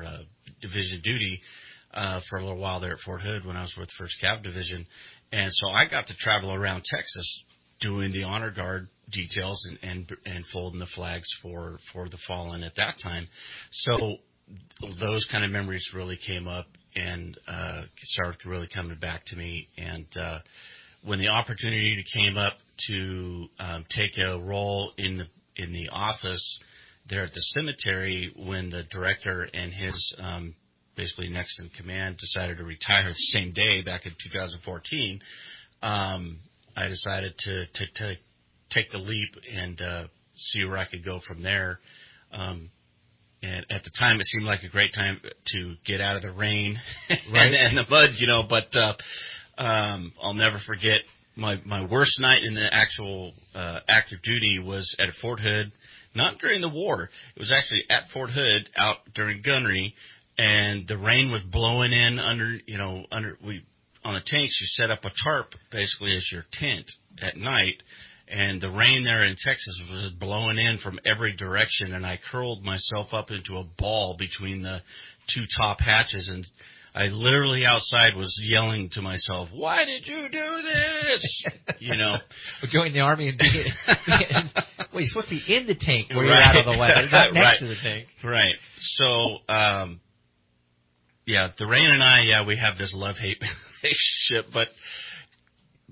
duty for a little while there at Fort Hood when I was with 1st Cav Division. And so I got to travel around Texas doing the honor guard details and folding the flags for the fallen at that time. So those kind of memories really came up and started really coming back to me. And when the opportunity came up to take a role in the office there at the cemetery, when the director and his basically next in command decided to retire the same day back in 2014, I decided to take the leap and see where I could go from there. And at the time, it seemed like a great time to get out of the rain right. and the mud, But I'll never forget my worst night in the actual active duty was at Fort Hood. Not during the war. It was actually at Fort Hood out during gunnery, and the rain was blowing in on the tanks. You set up a tarp basically as your tent at night, and the rain there in Texas was blowing in from every direction, and I curled myself up into a ball between the two top hatches, and I literally outside was yelling to myself, "Why did you do this?" Join the Army and well, you're supposed to be in the tank where you're out of the weather, not next to the tank. Right. So, the rain and I, we have this love-hate relationship, but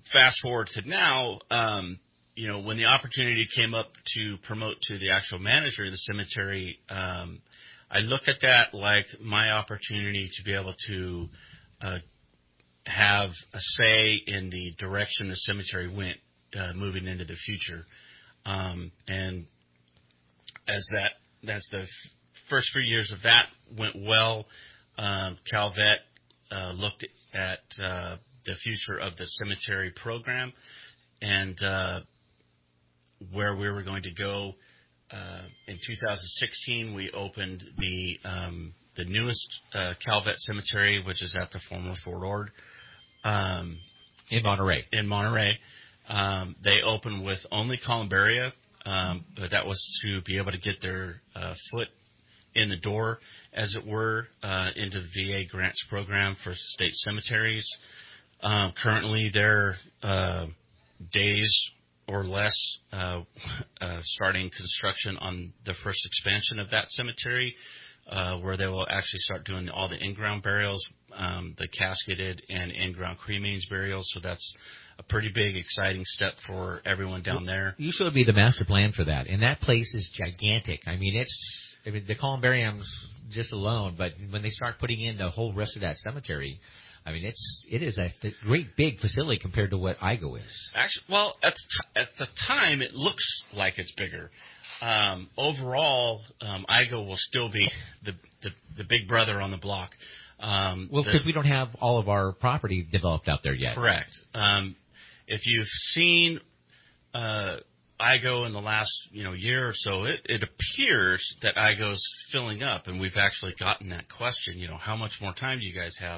fast forward to now, when the opportunity came up to promote to the actual manager of the cemetery, I look at that like my opportunity to be able to have a say in the direction the cemetery went moving into the future. And as the first few years of that went well, Calvet looked at the future of the cemetery program and where we were going to go. In 2016, we opened the newest Calvet Cemetery, which is at the former Fort Ord. In Monterey. They opened with only columbaria, but that was to be able to get their foot in the door, as it were, into the VA grants program for state cemeteries. Currently, they're days or less starting construction on the first expansion of that cemetery, where they will actually start doing all the in-ground burials, the casketed and in-ground cremains burials. So that's a pretty big, exciting step for everyone down there. You showed me the master plan for that, and that place is gigantic. I mean, the columbariums just alone, but when they start putting in the whole rest of that cemetery, I mean, it is a great big facility compared to what IGO is. Actually, well, at the time, it looks like it's bigger. Overall, IGO will still be the big brother on the block. Because we don't have all of our property developed out there yet. Correct. If you've seen IGO in the last year or so, it appears that IGO's filling up, and we've actually gotten that question. How much more time do you guys have?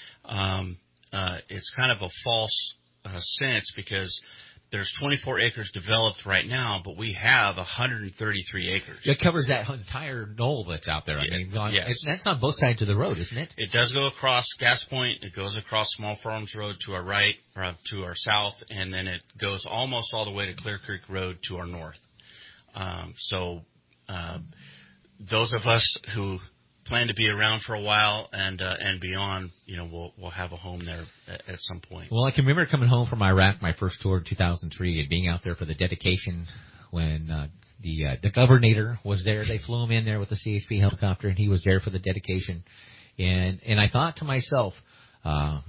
It's kind of a false sense because there's 24 acres developed right now, but we have 133 acres. It covers that entire knoll that's out there. Yes. That's on both sides of the road, isn't it? It does go across Gas Point. It goes across Small Farms Road to our right, or to our south, and then it goes almost all the way to Clear Creek Road to our north. Those of us who plan to be around for a while and beyond, we'll have a home there at some point. Well, I can remember coming home from Iraq, my first tour in 2003, and being out there for the dedication when the governor was there. They flew him in there with the CHP helicopter, and he was there for the dedication. And I thought to myself, I've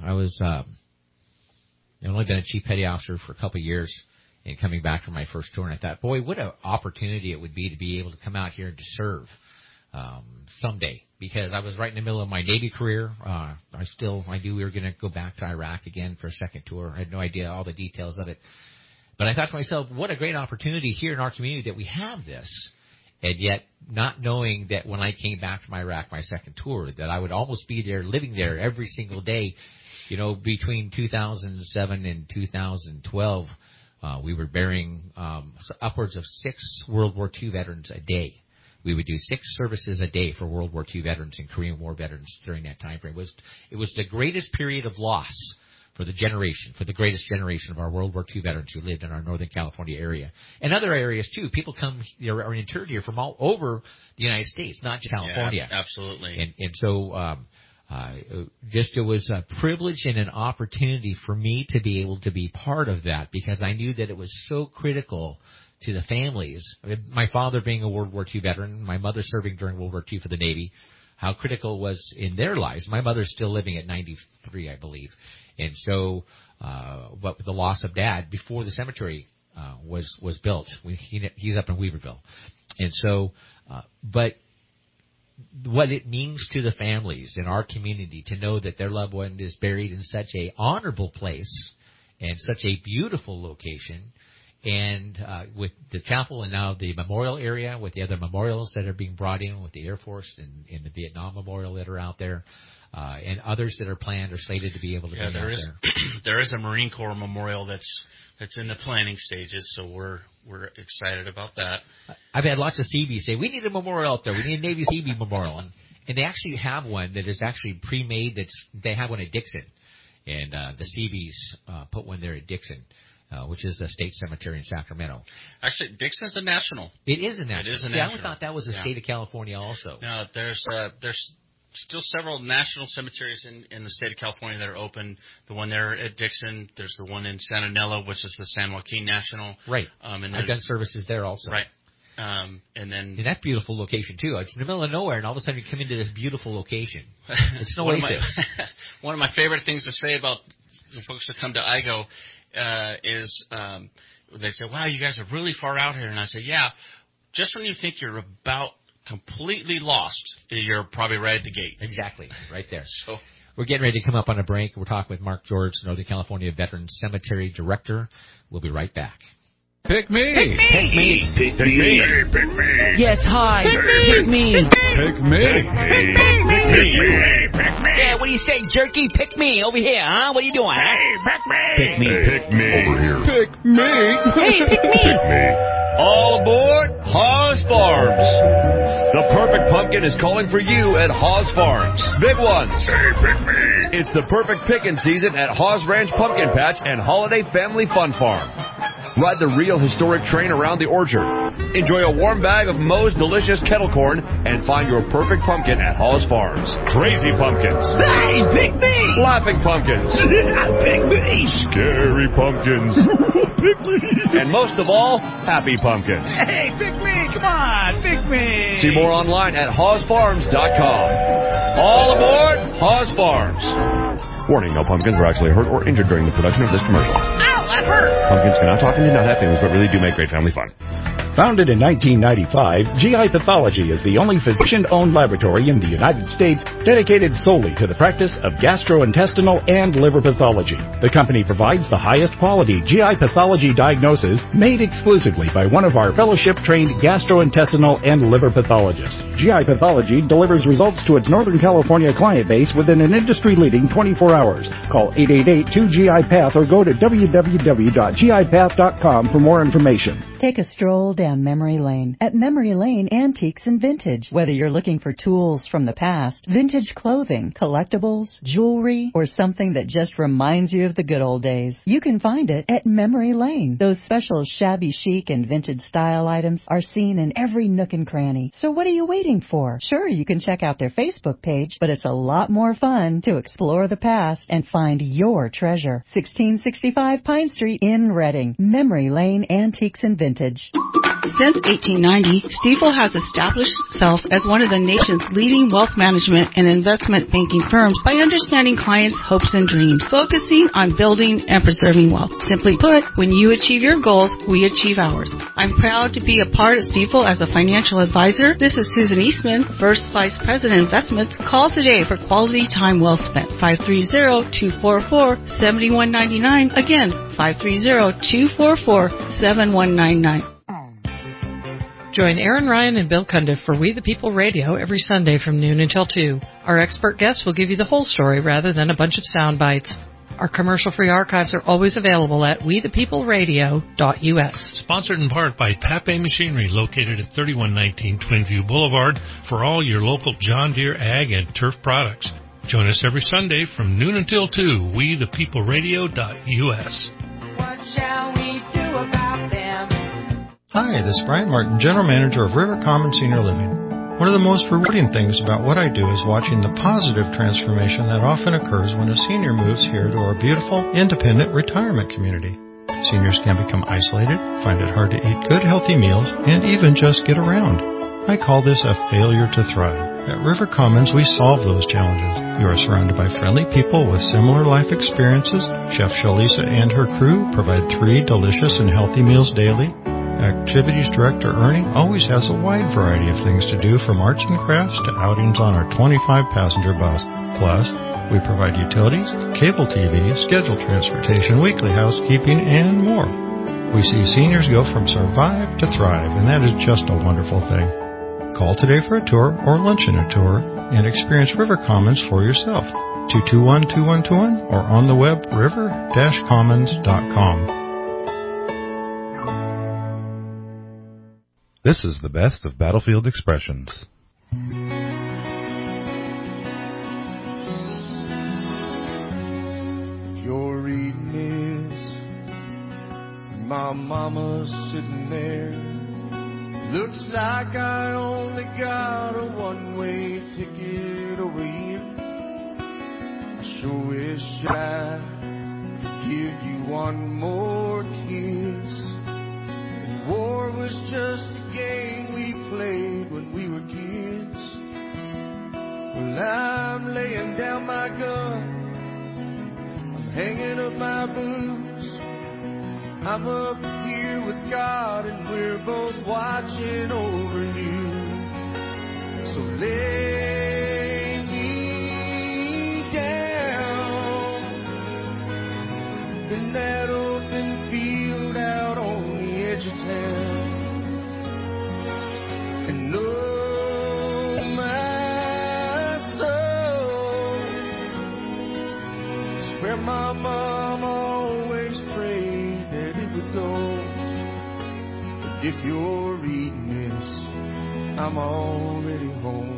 only been a chief petty officer for a couple of years, and coming back from my first tour, and I thought, boy, what an opportunity it would be to be able to come out here and to serve someday, because I was right in the middle of my Navy career. I knew we were going to go back to Iraq again for a second tour. I had no idea all the details of it. But I thought to myself, what a great opportunity here in our community that we have this, and yet not knowing that when I came back from Iraq, my second tour, that I would almost be there, living there every single day. Between 2007 and 2012, we were burying upwards of 6 World War II veterans a day. We would do 6 services a day for World War II veterans and Korean War veterans during that time frame. It was the greatest period of loss for the greatest generation of our World War II veterans who lived in our Northern California area. And other areas, too. People are interred here from all over the United States, not just California. Yeah, absolutely. And so it was a privilege and an opportunity for me to be able to be part of that, because I knew that it was so critical to the families. My father being a World War II veteran, my mother serving during World War II for the Navy, how critical it was in their lives. My mother's still living at 93, I believe. And so, but the loss of Dad before the cemetery was built. He's up in Weaverville. And so, but what it means to the families in our community to know that their loved one is buried in such a honorable place and such a beautiful location, and with the chapel and now the memorial area, with the other memorials that are being brought in with the Air Force and the Vietnam Memorial that are out there, and others that are planned or slated to be able to be out there. There is a Marine Corps memorial that's in the planning stages, so we're excited about that. I've had lots of Seabees say, we need a memorial out there. We need a Navy Seabee memorial. And they actually have one that is actually pre-made. They have one at Dixon. And the Seabees put one there at Dixon, which is the state cemetery in Sacramento. Actually, Dixon's a national. It is a national. It is a national. Yeah, I thought that was the state of California also. No, there's still several national cemeteries in the state of California that are open. The one there at Dixon. There's the one in San Anelo, which is the San Joaquin National. Right. And I've done services there also. Right. And that's beautiful location too. It's in the middle of nowhere, and all of a sudden you come into this beautiful location. It's no oasis. One of my favorite things to say about the folks that come to IGO is they say, "Wow, you guys are really far out here," and I say, "Yeah." Just when you think you're about completely lost, you're probably right at the gate. Exactly, right there. So we're getting ready to come up on a break. We're talking with Mark George, Northern California Veterans Cemetery Director. We'll be right back. Pick me. Pick me. Pick me. Pick me. Yes, hi. Pick me. Pick me. Pick me. Pick me. Yeah, what do you say, jerky? Pick me over here, huh? What are you doing, huh? Hey, pick me. Pick me. Pick me. Over here. Pick me. Hey, pick me. Pick me. All aboard Haas Farms. The perfect pumpkin is calling for you at Haas Farms. Big ones. Hey, pick me. It's the perfect picking season at Haas Ranch Pumpkin Patch and Holiday Family Fun Farm. Ride the real historic train around the orchard. Enjoy a warm bag of Moe's delicious kettle corn and find your perfect pumpkin at Haas Farms. Crazy pumpkins. Hey, pick me. Laughing pumpkins. Pick me. Scary pumpkins. Pick me. And most of all, happy pumpkins. Hey, pick me. Come on, pick me. See more online at HaasFarms.com. All aboard Haas Farms. Warning, no pumpkins were actually hurt or injured during the production of this commercial. Ow, that hurt. Pumpkins cannot talk and do not have feelings, but really do make great family fun. Founded in 1995, GI Pathology is the only physician-owned laboratory in the United States dedicated solely to the practice of gastrointestinal and liver pathology. The company provides the highest quality GI pathology diagnosis made exclusively by one of our fellowship-trained gastrointestinal and liver pathologists. GI Pathology delivers results to its Northern California client base within an industry-leading 24 hours. Call 888-2GI-PATH or go to www.gipath.com for more information. Take a stroll down memory lane at Memory Lane Antiques and Vintage. Whether you're looking for tools from the past, vintage clothing, collectibles, jewelry, or something that just reminds you of the good old days, you can find it at Memory Lane. Those special shabby chic and vintage style items are seen in every nook and cranny. So what are you waiting for? Sure, you can check out their Facebook page, but it's a lot more fun to explore the past and find your treasure. 1665 Pine Street in Redding. Memory Lane Antiques and Vintage. Since 1890, Stifel has established itself as one of the nation's leading wealth management and investment banking firms by understanding clients' hopes and dreams, focusing on building and preserving wealth. Simply put, when you achieve your goals, we achieve ours. I'm proud to be a part of Stifel as a financial advisor. This is Susan Eastman, First Vice President Investments. Call today for quality time well spent. 530-244-7199. Again, 530-244-7199. Join Aaron Ryan and Bill Cundiff for We the People Radio every Sunday from noon until 2. Our expert guests will give you the whole story rather than a bunch of sound bites. Our commercial-free archives are always available at wethepeopleradio.us. Sponsored in part by Pape Machinery, located at 3119 Twinview Boulevard, for all your local John Deere ag and turf products. Join us every Sunday from noon until 2, wethepeopleradio.us. What shall we do about them? Hi, this is Brian Martin, General Manager of River Commons Senior Living. One of the most rewarding things about what I do is watching the positive transformation that often occurs when a senior moves here to our beautiful, independent retirement community. Seniors can become isolated, find it hard to eat good, healthy meals, and even just get around. I call this a failure to thrive. At River Commons, we solve those challenges. You are surrounded by friendly people with similar life experiences. Chef Shalisa and her crew provide 3 delicious and healthy meals daily. Activities Director Ernie always has a wide variety of things to do, from arts and crafts to outings on our 25-passenger bus. Plus, we provide utilities, cable TV, scheduled transportation, weekly housekeeping, and more. We see seniors go from survive to thrive, and that is just a wonderful thing. Call today for a tour or luncheon a tour and experience River Commons for yourself. 221-2121 or on the web river-commons.com. This is the best of Battlefield Expressions. If you're reading this, my mama's sitting there. Looks like I only got a one-way ticket it over here. I sure wish I could give you one more kiss. And war was just a game we played when we were kids. Well, I'm laying down my gun, I'm hanging up my boots. I'm up here with God and we're both watching over you. So lay me down in that open field out on the edge of town. And know my soul is where my mom always prayed that it would go. But if you're reading this, I'm already home.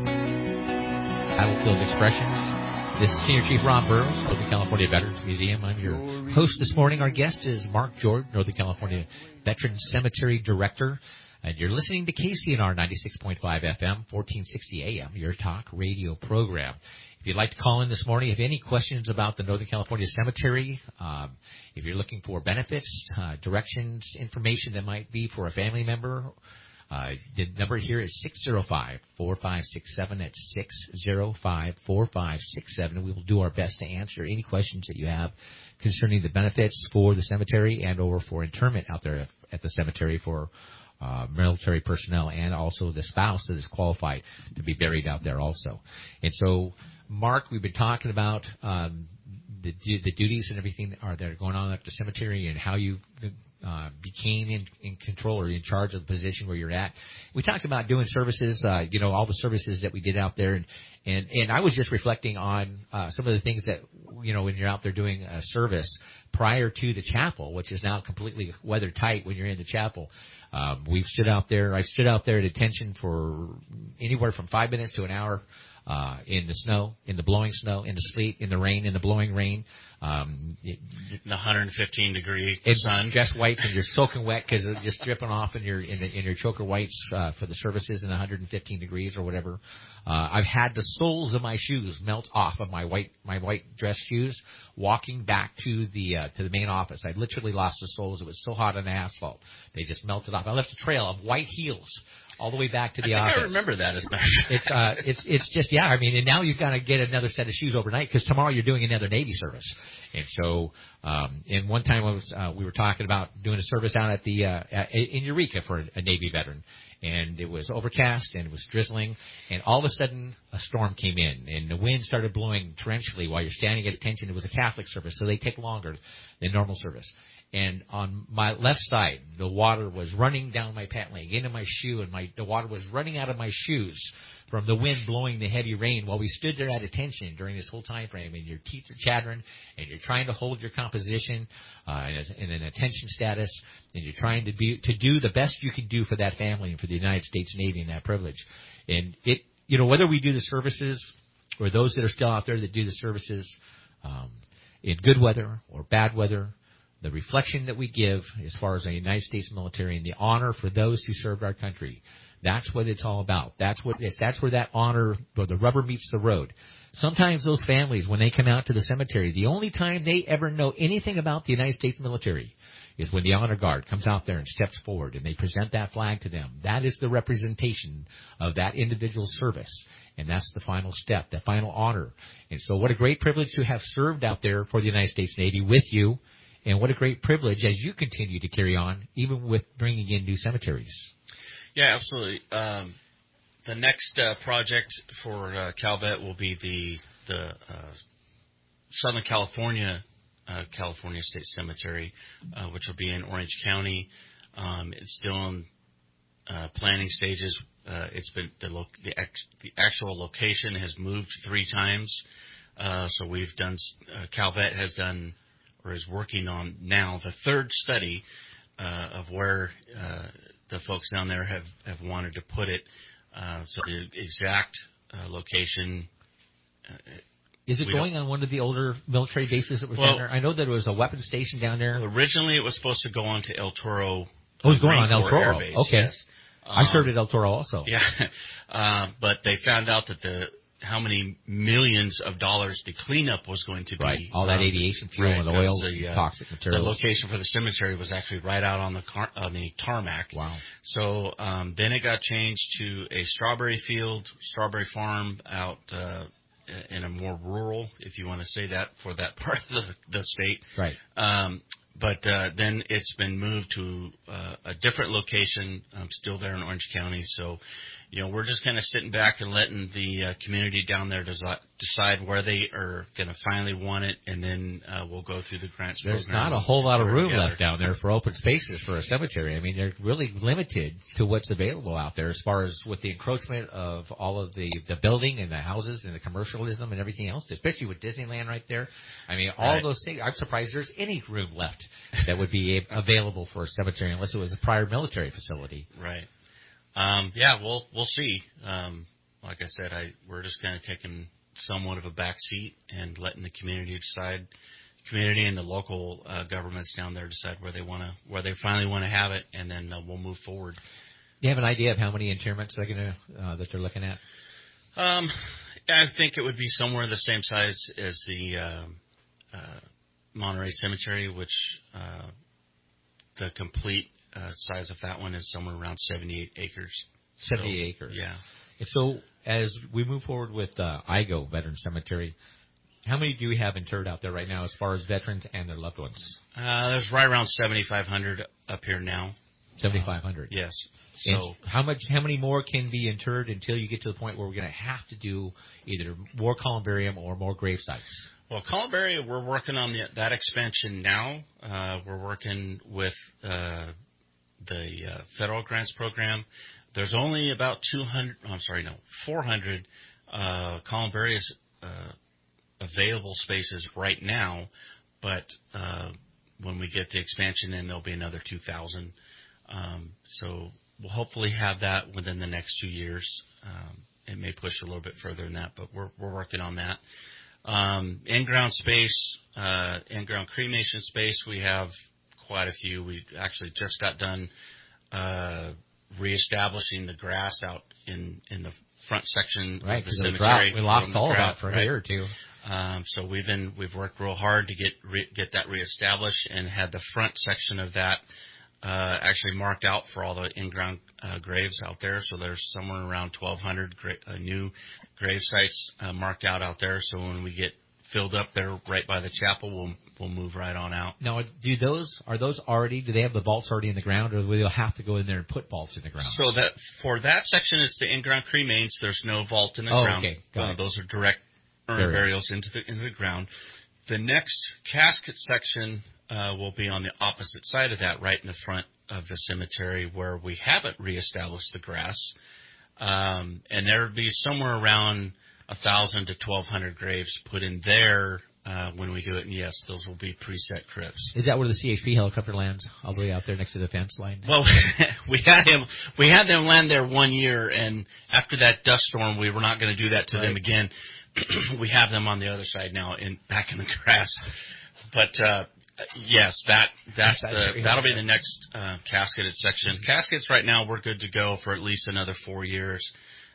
Battlefield Expressions. This is Senior Chief Ron Burrows of the California Veterans Museum. I'm your host this morning. Our guest is Mark Jordan, Northern California Veterans Cemetery Director. And you're listening to KCNR 96.5 FM, 1460 AM, your talk radio program. If you'd like to call in this morning, if you have any questions about the Northern California Cemetery, if you're looking for benefits, directions, information that might be for a family member, the number here is 605-4567. That's 605-4567. We will do our best to answer any questions that you have concerning the benefits for the cemetery and or for interment out there at the cemetery for military personnel and also the spouse that is qualified to be buried out there also. And so, Mark, we've been talking about the duties and everything that are going on at the cemetery and how you became in control or in charge of the position where you're at. We talked about doing services, all the services that we did out there. And I was just reflecting on some of the things that, when you're out there doing a service prior to the chapel, which is now completely weather tight when you're in the chapel. We've stood out there. I stood out there at attention for anywhere from 5 minutes to an hour. In the snow, in the blowing snow, in the sleet, in the rain, in the blowing rain. In the 115-degree sun. Dress whites and you're soaking wet because it's just dripping off in your choker whites for the services in 115 degrees or whatever. I've had the soles of my shoes melt off of my white dress shoes walking back to the main office. I literally lost the soles. It was so hot on the asphalt. They just melted off. I left a trail of white heels all the way back to the office. I remember that as much. It's just, yeah, I mean, and now you've got to get another set of shoes overnight because tomorrow you're doing another Navy service. And so, and one time we were talking about doing a service out at in Eureka for a Navy veteran. And it was overcast and it was drizzling, and all of a sudden a storm came in, and the wind started blowing torrentially while you're standing at attention. It was a Catholic service, so they take longer than normal service. And on my left side, the water was running down my pant leg into my shoe, and the water was running out of my shoes from the wind blowing the heavy rain while we stood there at attention during this whole time frame. And your teeth are chattering, and you're trying to hold your composition in an attention status, and you're trying to do the best you can do for that family and for the United States Navy and that privilege. And whether we do the services or those that are still out there that do the services in good weather or bad weather, the reflection that we give as far as the United States military and the honor for those who served our country, that's what it's all about. That's where that honor, where the rubber meets the road. Sometimes those families, when they come out to the cemetery, the only time they ever know anything about the United States military is when the honor guard comes out there and steps forward and they present that flag to them. That is the representation of that individual's service. And that's the final step, the final honor. And so what a great privilege to have served out there for the United States Navy with you. And what a great privilege as you continue to carry on, even with bringing in new cemeteries. Yeah, absolutely. The next project for Calvet will be the Southern California State Cemetery, which will be in Orange County. It's still in planning stages. It's been the actual location has moved 3 times. So we've done Calvet has done or is working on now the 3rd study of where the folks down there have wanted to put it. So the exact location. Is it going on one of the older military bases that was down there? I know that it was a weapons station down there. Originally, it was supposed to go on to El Toro. Oh, it was going on El Toro. Base, okay. Yes. I served at El Toro also. Yeah. But they found out that the many millions of dollars the cleanup was going to be. Right. All that aviation fuel and oil, toxic materials. The location for the cemetery was actually right out on the tarmac. Wow. So then it got changed to a strawberry field, strawberry farm out in a more rural, if you want to say that, for that part of the state. Right. But then it's been moved to a different location, still there in Orange County. So, we're just kind of sitting back and letting the community down there decide where they are going to finally want it, and then we'll go through the grants program. There's not a whole lot of room left down there for open spaces for a cemetery. I mean, they're really limited to what's available out there as far as with the encroachment of all of the building and the houses and the commercialism and everything else, especially with Disneyland right there. I mean, all those things. I'm surprised there's any room left that would be available for a cemetery unless it was a prior military facility. Right. We'll see. Like I said, we're just kind of taking somewhat of a back seat and letting the community decide. The community and the local governments down there decide where they finally want to have it, and then we'll move forward. Do you have an idea of how many interments that they're looking at? I think it would be somewhere the same size as the Monterey Cemetery, which the complete size of that one is somewhere around 78 acres. 78 acres. Yeah. And so as we move forward with Igo Veteran Cemetery, how many do we have interred out there right now as far as veterans and their loved ones? There's right around 7,500 up here now. 7,500. Yes. So how many more can be interred until you get to the point where we're going to have to do either more columbarium or more grave sites? Well, columbarium, we're working on that expansion now. We're working with the federal grants program. There's only about 400 columbarium available spaces right now, but when we get the expansion in, there'll be another 2,000. So we'll hopefully have that within the next 2 years. It may push a little bit further than that, but we're working on that. In-ground space, in-ground cremation space, we have quite a few. We actually just got done reestablishing the grass out in the front section of the cemetery. We lost all of that for a year or two. So we've worked real hard to get that reestablished and had the front section of that actually marked out for all the in-ground graves out there. So there's somewhere around 1,200 new grave sites marked out there. So when we get filled up there right by the chapel, we'll move right on out. Now, do they have the vaults already in the ground, or will they have to go in there and put vaults in the ground? So that for that section, it's the in-ground cremains. There's no vault in the ground. Okay. Got it. Those are direct urn burials into the ground. The next casket section will be on the opposite side of that, right in the front of the cemetery, where we haven't reestablished the grass. And there will be somewhere around 1,000 to 1,200 graves put in there when we do it. And yes, those will be preset crypts. Is that where the CHP helicopter lands, all the way out there next to the fence line? Well, we had them land there 1 year, and after that dust storm, we were not going to do that to them again. We have them on the other side now, back in the grass. But yes, that'll be the next casketed section. Caskets right now, we're good to go for at least another 4 years.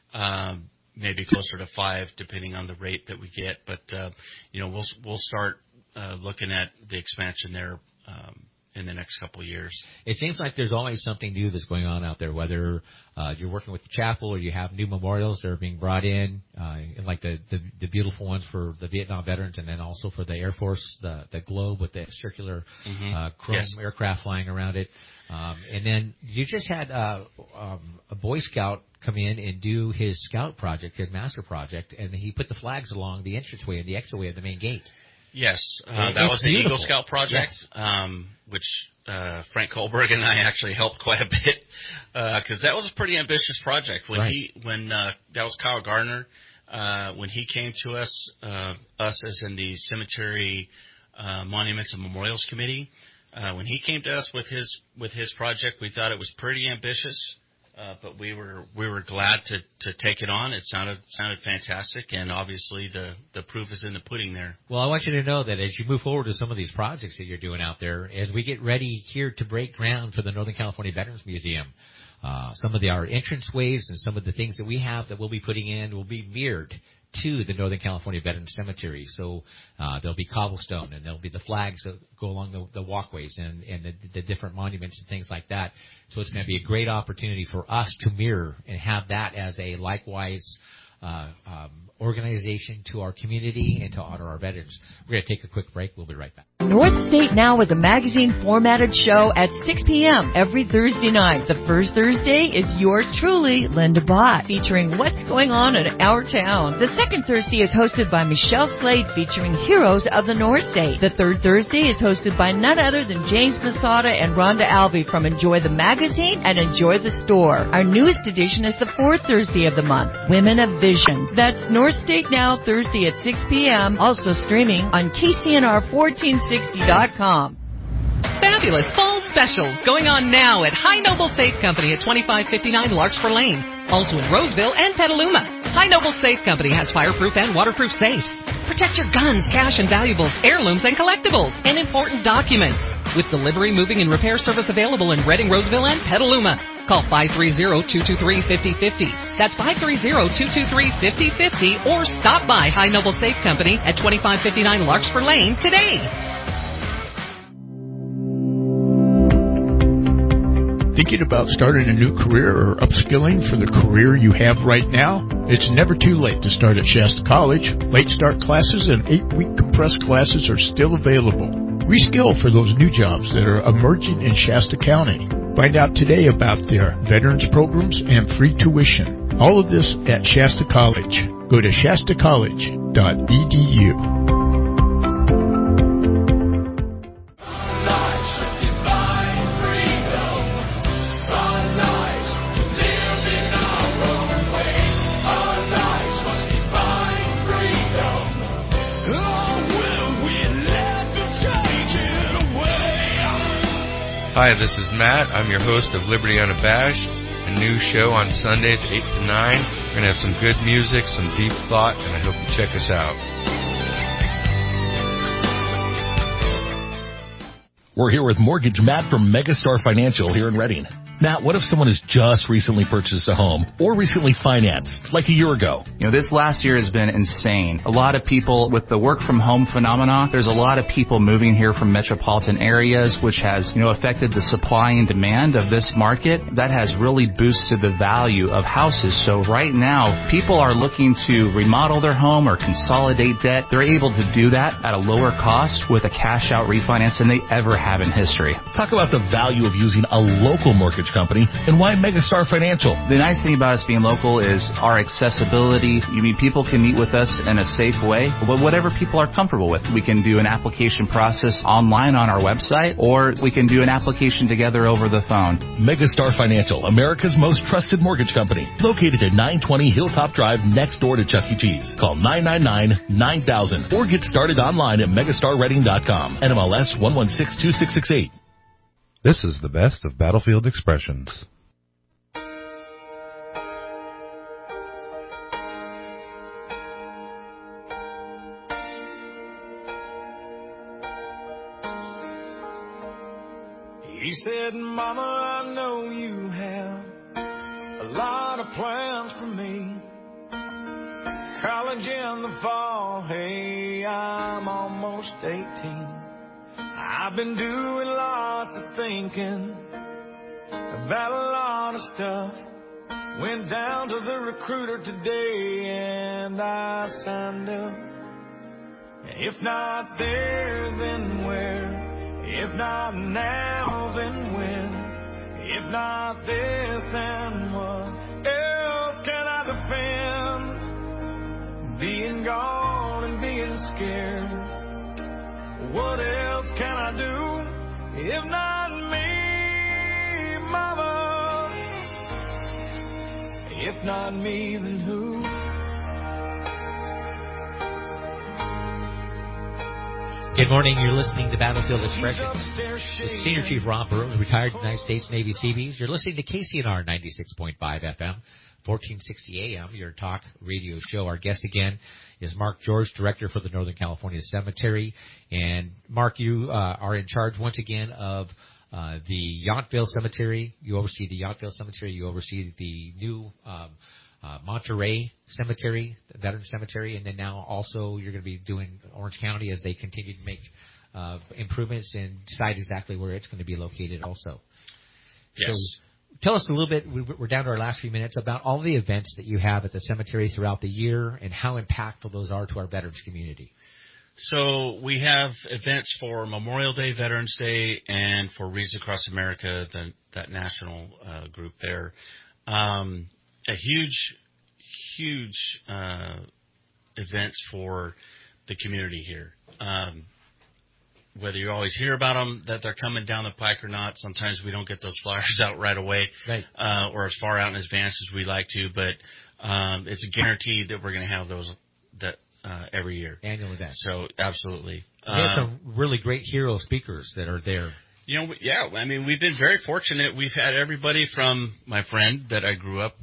Maybe closer to 5, depending on the rate that we get. But we'll start looking at the expansion there in the next couple of years. It seems like there's always something new that's going on out there, whether you're working with the chapel or you have new memorials that are being brought in, like the beautiful ones for the Vietnam veterans, and then also for the Air Force, the globe with the circular chrome aircraft flying around it. And then you just had a Boy Scout come in and do his scout project, his master project, and he put the flags along the entranceway and the exitway of the main gate. Yes, that was the Eagle Scout project, which Frank Kohlberg and I actually helped quite a bit, because that was a pretty ambitious project. When that was Kyle Gardner, when he came to us as in the Cemetery Monuments and Memorials Committee, when he came to us with his project, we thought it was pretty ambitious. But we were glad to take it on. It sounded fantastic, and obviously the proof is in the pudding there. Well, I want you to know that as you move forward with some of these projects that you're doing out there, as we get ready here to break ground for the Northern California Veterans Museum, some of our entranceways and some of the things that we have that we'll be putting in will be mirrored to the Northern California Veterans Cemetery. So there'll be cobblestone, and there'll be the flags that go along the walkways and the different monuments and things like that. So it's going to be a great opportunity for us to mirror and have that as a likewise organization to our community and to honor our veterans. We're going to take a quick break. We'll be right back. North State Now is a magazine-formatted show at 6 p.m. every Thursday night. The first Thursday is yours truly, Linda Bott, featuring what's going on in our town. The second Thursday is hosted by Michelle Slade, featuring heroes of the North State. The third Thursday is hosted by none other than James Masada and Rhonda Alvey from Enjoy the Magazine and Enjoy the Store. Our newest edition is the fourth Thursday of the month, Women of Vision. That's North State Now, Thursday at 6 p.m., also streaming on KCNR1460.com. Fabulous fall specials going on now at High Noble Safe Company at 2559 Larkspur Lane. Also in Roseville and Petaluma. High Noble Safe Company has fireproof and waterproof safes. Protect your guns, cash and valuables, heirlooms and collectibles, and important documents. With delivery, moving, and repair service available in Redding, Roseville, and Petaluma. Call 530-223-5050. That's 530-223-5050, or stop by High Noble Safe Company at 2559 Larkspur Lane today. Thinking about starting a new career or upskilling for the career you have right now? It's never too late to start at Shasta College. Late start classes and 8-week compressed classes are still available. Reskill for those new jobs that are emerging in Shasta County. Find out today about their veterans programs and free tuition. All of this at Shasta College. Go to shastacollege.edu. Hi, this is Matt. I'm your host of Liberty Unabashed, a new show on Sundays 8 to 9. We're going to have some good music, some deep thought, and I hope you check us out. We're here with Mortgage Matt from Megastar Financial here in Redding. Matt, what if someone has just recently purchased a home or recently financed, like a year ago? This last year has been insane. A lot of people, with the work from home phenomena, there's a lot of people moving here from metropolitan areas, which has, affected the supply and demand of this market. That has really boosted the value of houses. So right now, people are looking to remodel their home or consolidate debt. They're able to do that at a lower cost with a cash out refinance than they ever have in history. Talk about the value of using a local mortgage company and why Megastar Financial. The nice thing about us being local is our accessibility. People can meet with us in a safe way, but whatever people are comfortable with. We can do an application process online on our website, or we can do an application together over the phone. Megastar Financial, America's most trusted mortgage company, located at 920 Hilltop Drive next door to Chuck E. Cheese. Call 999-9000 or get started online at megastarredding.com. NMLS 1162668. This is the best of Battlefield Expressions. He said, Mama, I know you have a lot of plans for me. College in the fall, hey, I'm almost 18. I've been doing lots of thinking about a lot of stuff. Went down to the recruiter today and I signed up. If not there, then where? If not now, then when? If not this, then what else can I defend? Being gone and being scared. What else can I do if not me, Mama? If not me, then who? Good morning. You're listening to Battlefield Expressions. This is Senior Chief Ron Burrows, retired United States Navy Seabees. You're listening to KCNR 96.5 FM. 1460 AM, your talk radio show. Our guest again is Mark George, Director for the Northern California Cemetery. And Mark, you are in charge once again of the Yountville Cemetery. You oversee the Yountville Cemetery. You oversee the new Monterey Cemetery, the Veteran Cemetery, and then now also you're going to be doing Orange County as they continue to make improvements and decide exactly where it's going to be located also. Yes. So tell us a little bit, we're down to our last few minutes, about all the events that you have at the cemetery throughout the year and how impactful those are to our veterans community. So we have events for Memorial Day, Veterans Day, and for Wreaths Across America, that national group there. A huge events for the community here. Whether you always hear about them, that they're coming down the pike or not, sometimes we don't get those flyers out right away, right. Or as far out in advance as we like to. But it's a guarantee that we're going to have those every year. Annual events. So absolutely. We have some really great hero speakers that are there. You know, yeah. I mean, we've been very fortunate. We've had everybody from my friend that I grew up,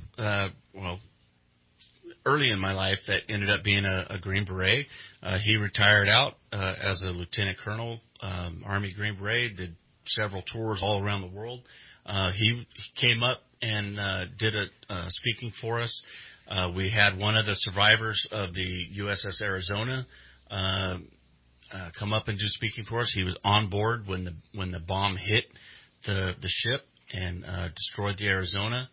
early in my life, that ended up being a Green Beret. He retired out as a lieutenant colonel, Army Green Beret, did several tours all around the world. He came up and did a speaking for us. We had one of the survivors of the USS Arizona come up and do speaking for us. He was on board when the bomb hit the ship and destroyed the Arizona,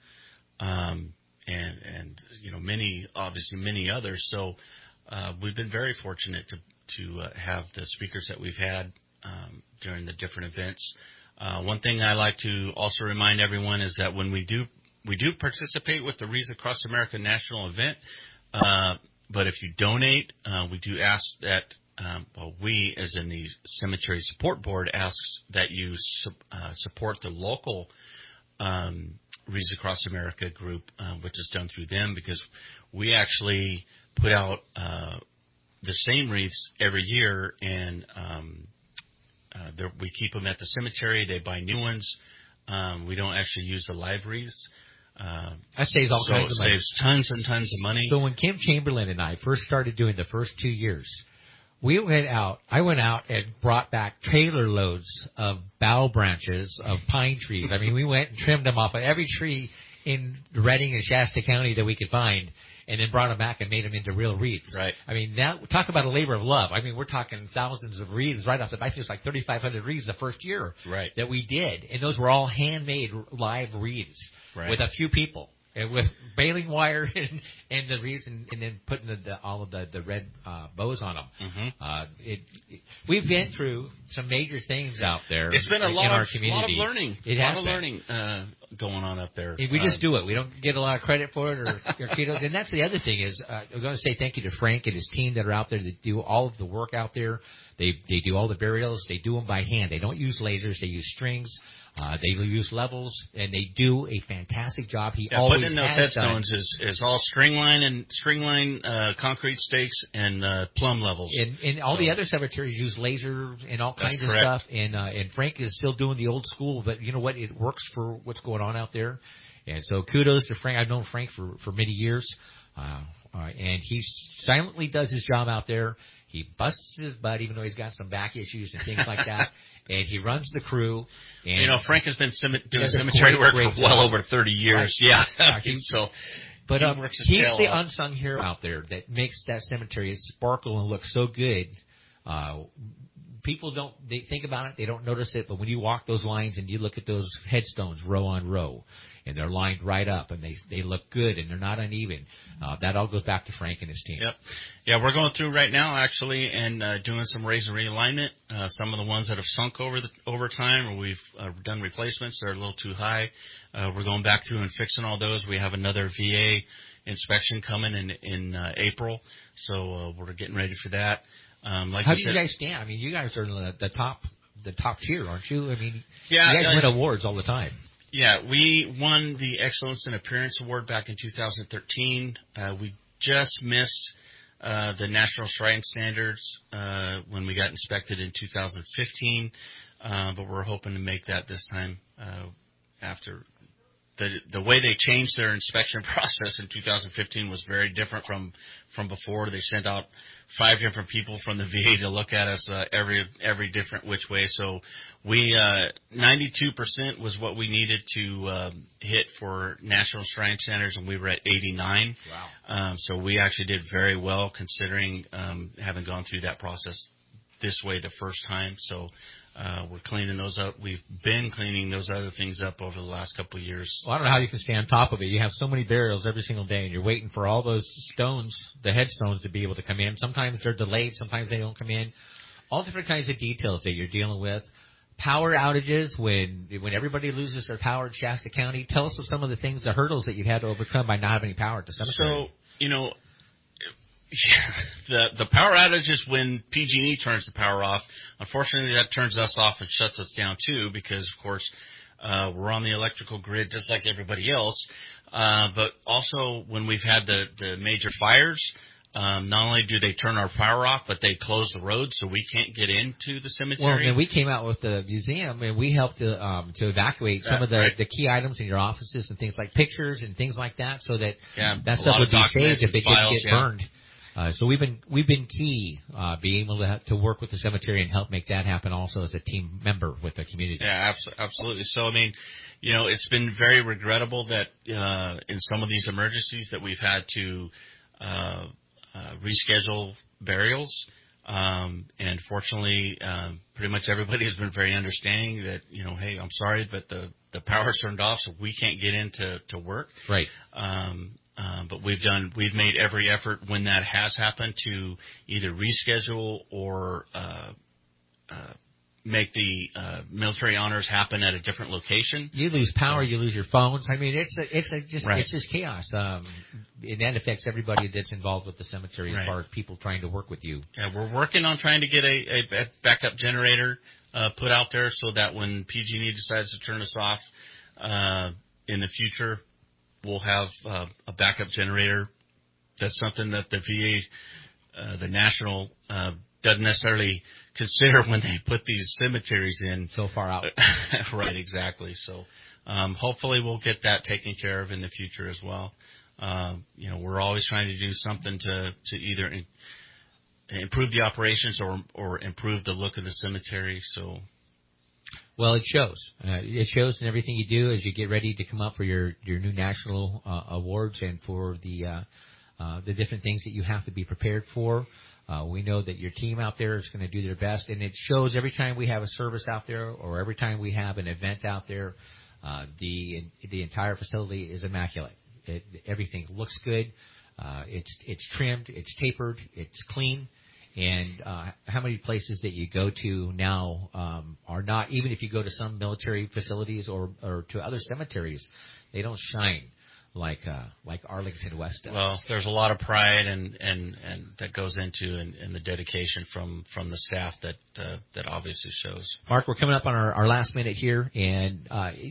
and you know, many others. So we've been very fortunate to have the speakers that we've had during the different events. One thing I like to also remind everyone is that when we do participate with the Wreaths Across America National Event, but if you donate, we do ask that, we, as in the Cemetery Support Board, asks that you support the local Wreaths Across America group, which is done through them, because we actually put out the same wreaths every year, and we keep them at the cemetery. They buy new ones. We don't actually use the live wreaths. That saves all kinds of money. Saves tons and tons of money. So when Kim Chamberlain and I first started doing the first 2 years, I went out and brought back trailer loads of bough branches of pine trees. I mean, we went and trimmed them off of every tree in Redding and Shasta County that we could find, and then brought them back and made them into real wreaths. Right. I mean, now talk about a labor of love. I mean, we're talking thousands of wreaths right off the bat. I think it was like 3,500 wreaths the first year that we did, and those were all handmade live wreaths with a few people. And with baling wire and the wreaths, and then putting all of the red bows on them. Mm-hmm. We've been through some major things out there. It's been a lot of learning. It has been. Learning going on up there. We just do it. We don't get a lot of credit for it or kudos. And that's the other thing is, I'm going to say thank you to Frank and his team that are out there that do all of the work out there. They do all the burials. They do them by hand. They don't use lasers. They use strings. They use levels, and they do a fantastic job. Putting in those headstones is all string line, concrete stakes, and plumb levels. And all the other cemeteries use laser and all kinds of stuff. And Frank is still doing the old school, but you know what? It works for what's going on out there. And so kudos to Frank. I've known Frank for many years, and he silently does his job out there. He busts his butt, even though he's got some back issues and things like that. And he runs the crew. And you know, Frank has been doing cemetery work for well over 30 years. Right. Yeah. But he's the unsung hero out there that makes that cemetery sparkle and look so good. People they think about it, they don't notice it, but when you walk those lines and you look at those headstones row on row, and they're lined right up, and they look good, and they're not uneven. That all goes back to Frank and his team. Yep. Yeah, we're going through right now, actually, and doing some raise and realignment. Some of the ones that have sunk over time, or we've done replacements, they're a little too high. We're going back through and fixing all those. We have another VA inspection coming in April, so we're getting ready for that. How do you guys stand? I mean, you guys are the top tier, aren't you? I mean, yeah, you guys win awards all the time. Yeah, we won the Excellence in Appearance Award back in 2013. We just missed the National Shrine Standards when we got inspected in 2015, but we're hoping to make that this time after the way they changed their inspection process in 2015 was very different from before. They sent out 5 different people from the VA to look at us every different which way. So we 92% was what we needed to hit for National Shrine Centers, and we were at 89. Wow. So we actually did very well considering having gone through that process this way the first time. So we're cleaning those up. We've been cleaning those other things up over the last couple of years. Well, I don't know how you can stay on top of it. You have so many burials every single day, and you're waiting for all those stones, the headstones, to be able to come in. Sometimes they're delayed. Sometimes they don't come in. All different kinds of details that you're dealing with. Power outages, when everybody loses their power in Shasta County. Tell us of some of the things, the hurdles that you've had to overcome by not having any power at the cemetery. So, the power outages when PG&E turns the power off, unfortunately that turns us off and shuts us down too, because of course we're on the electrical grid just like everybody else. But also when we've had the major fires, not only do they turn our power off, but they close the road so we can't get into the cemetery. Well, and we came out with the museum, and we helped to evacuate some of the key items in your offices and things like pictures and things like that, so that that stuff would be saved if it didn't get burned. So we've been key being able to work with the cemetery and help make that happen also as a team member with the community. Yeah, absolutely. So I mean, it's been very regrettable that in some of these emergencies that we've had to reschedule burials. And fortunately, pretty much everybody has been very understanding that, hey, I'm sorry, but the power's turned off, so we can't get into work. Right. But we've made every effort when that has happened to either reschedule or make the military honors happen at a different location. You lose power, you lose your phones. I mean, it's just chaos. And that affects everybody that's involved with the cemetery as far as people trying to work with you. Yeah, we're working on trying to get a backup generator put out there so that when PG&E decides to turn us off in the future, we'll have a backup generator. That's something that the VA, the national, doesn't necessarily consider when they put these cemeteries in. So far out. Right, exactly. So hopefully we'll get that taken care of in the future as well. We're always trying to do something to either improve the operations or improve the look of the cemetery. So. Well, it shows. It shows in everything you do as you get ready to come up for your new national awards and for the different things that you have to be prepared for. We know that your team out there is going to do their best, and it shows every time we have a service out there or every time we have an event out there. The entire facility is immaculate. Everything looks good. It's trimmed. It's tapered. It's clean. And how many places that you go to now are not, even if you go to some military facilities or to other cemeteries, they don't shine like Arlington West does. Well, there's a lot of pride and that goes into and the dedication from the staff that obviously shows. Mark, we're coming up on our last minute here, and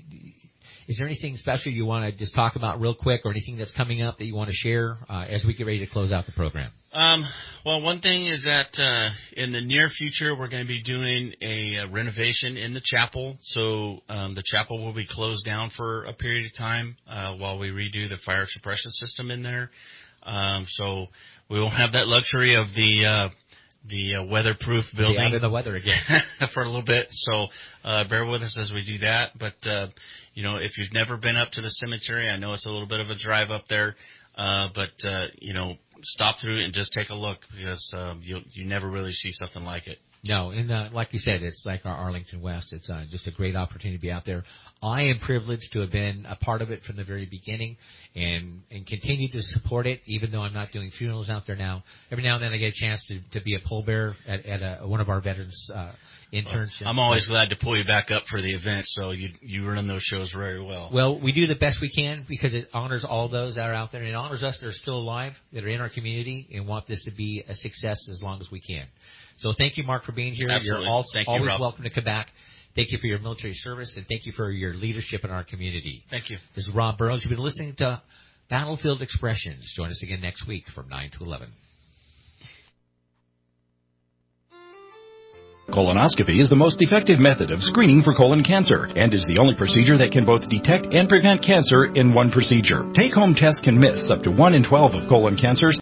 is there anything special you want to just talk about real quick, or anything that's coming up that you want to share as we get ready to close out the program? Well, one thing is that in the near future, we're going to be doing a renovation in the chapel. So the chapel will be closed down for a period of time while we redo the fire suppression system in there. So we won't have that luxury of the weatherproof building. Out of the weather again. For a little bit. So bear with us as we do that. But, if you've never been up to the cemetery, I know it's a little bit of a drive up there. But stop through and just take a look, because you never really see something like it. No, and like you said, it's like our Arlington West. It's just a great opportunity to be out there. I am privileged to have been a part of it from the very beginning and continue to support it, even though I'm not doing funerals out there now. Every now and then I get a chance to be a pallbearer at one of our veterans interns. I'm always glad to pull you back up for the event, so you run those shows very well. Well, we do the best we can because it honors all those that are out there, and it honors us that are still alive, that are in our community, and want this to be a success as long as we can. So thank you, Mark, for being here. Absolutely. You're always Rob. welcome to come back. Thank you for your military service, and thank you for your leadership in our community. Thank you. This is Rob Burrows. You've been listening to Battlefield Expressions. Join us again next week from 9 to 11. Colonoscopy is the most effective method of screening for colon cancer and is the only procedure that can both detect and prevent cancer in one procedure. Take-home tests can miss up to 1 in 12 of colon cancers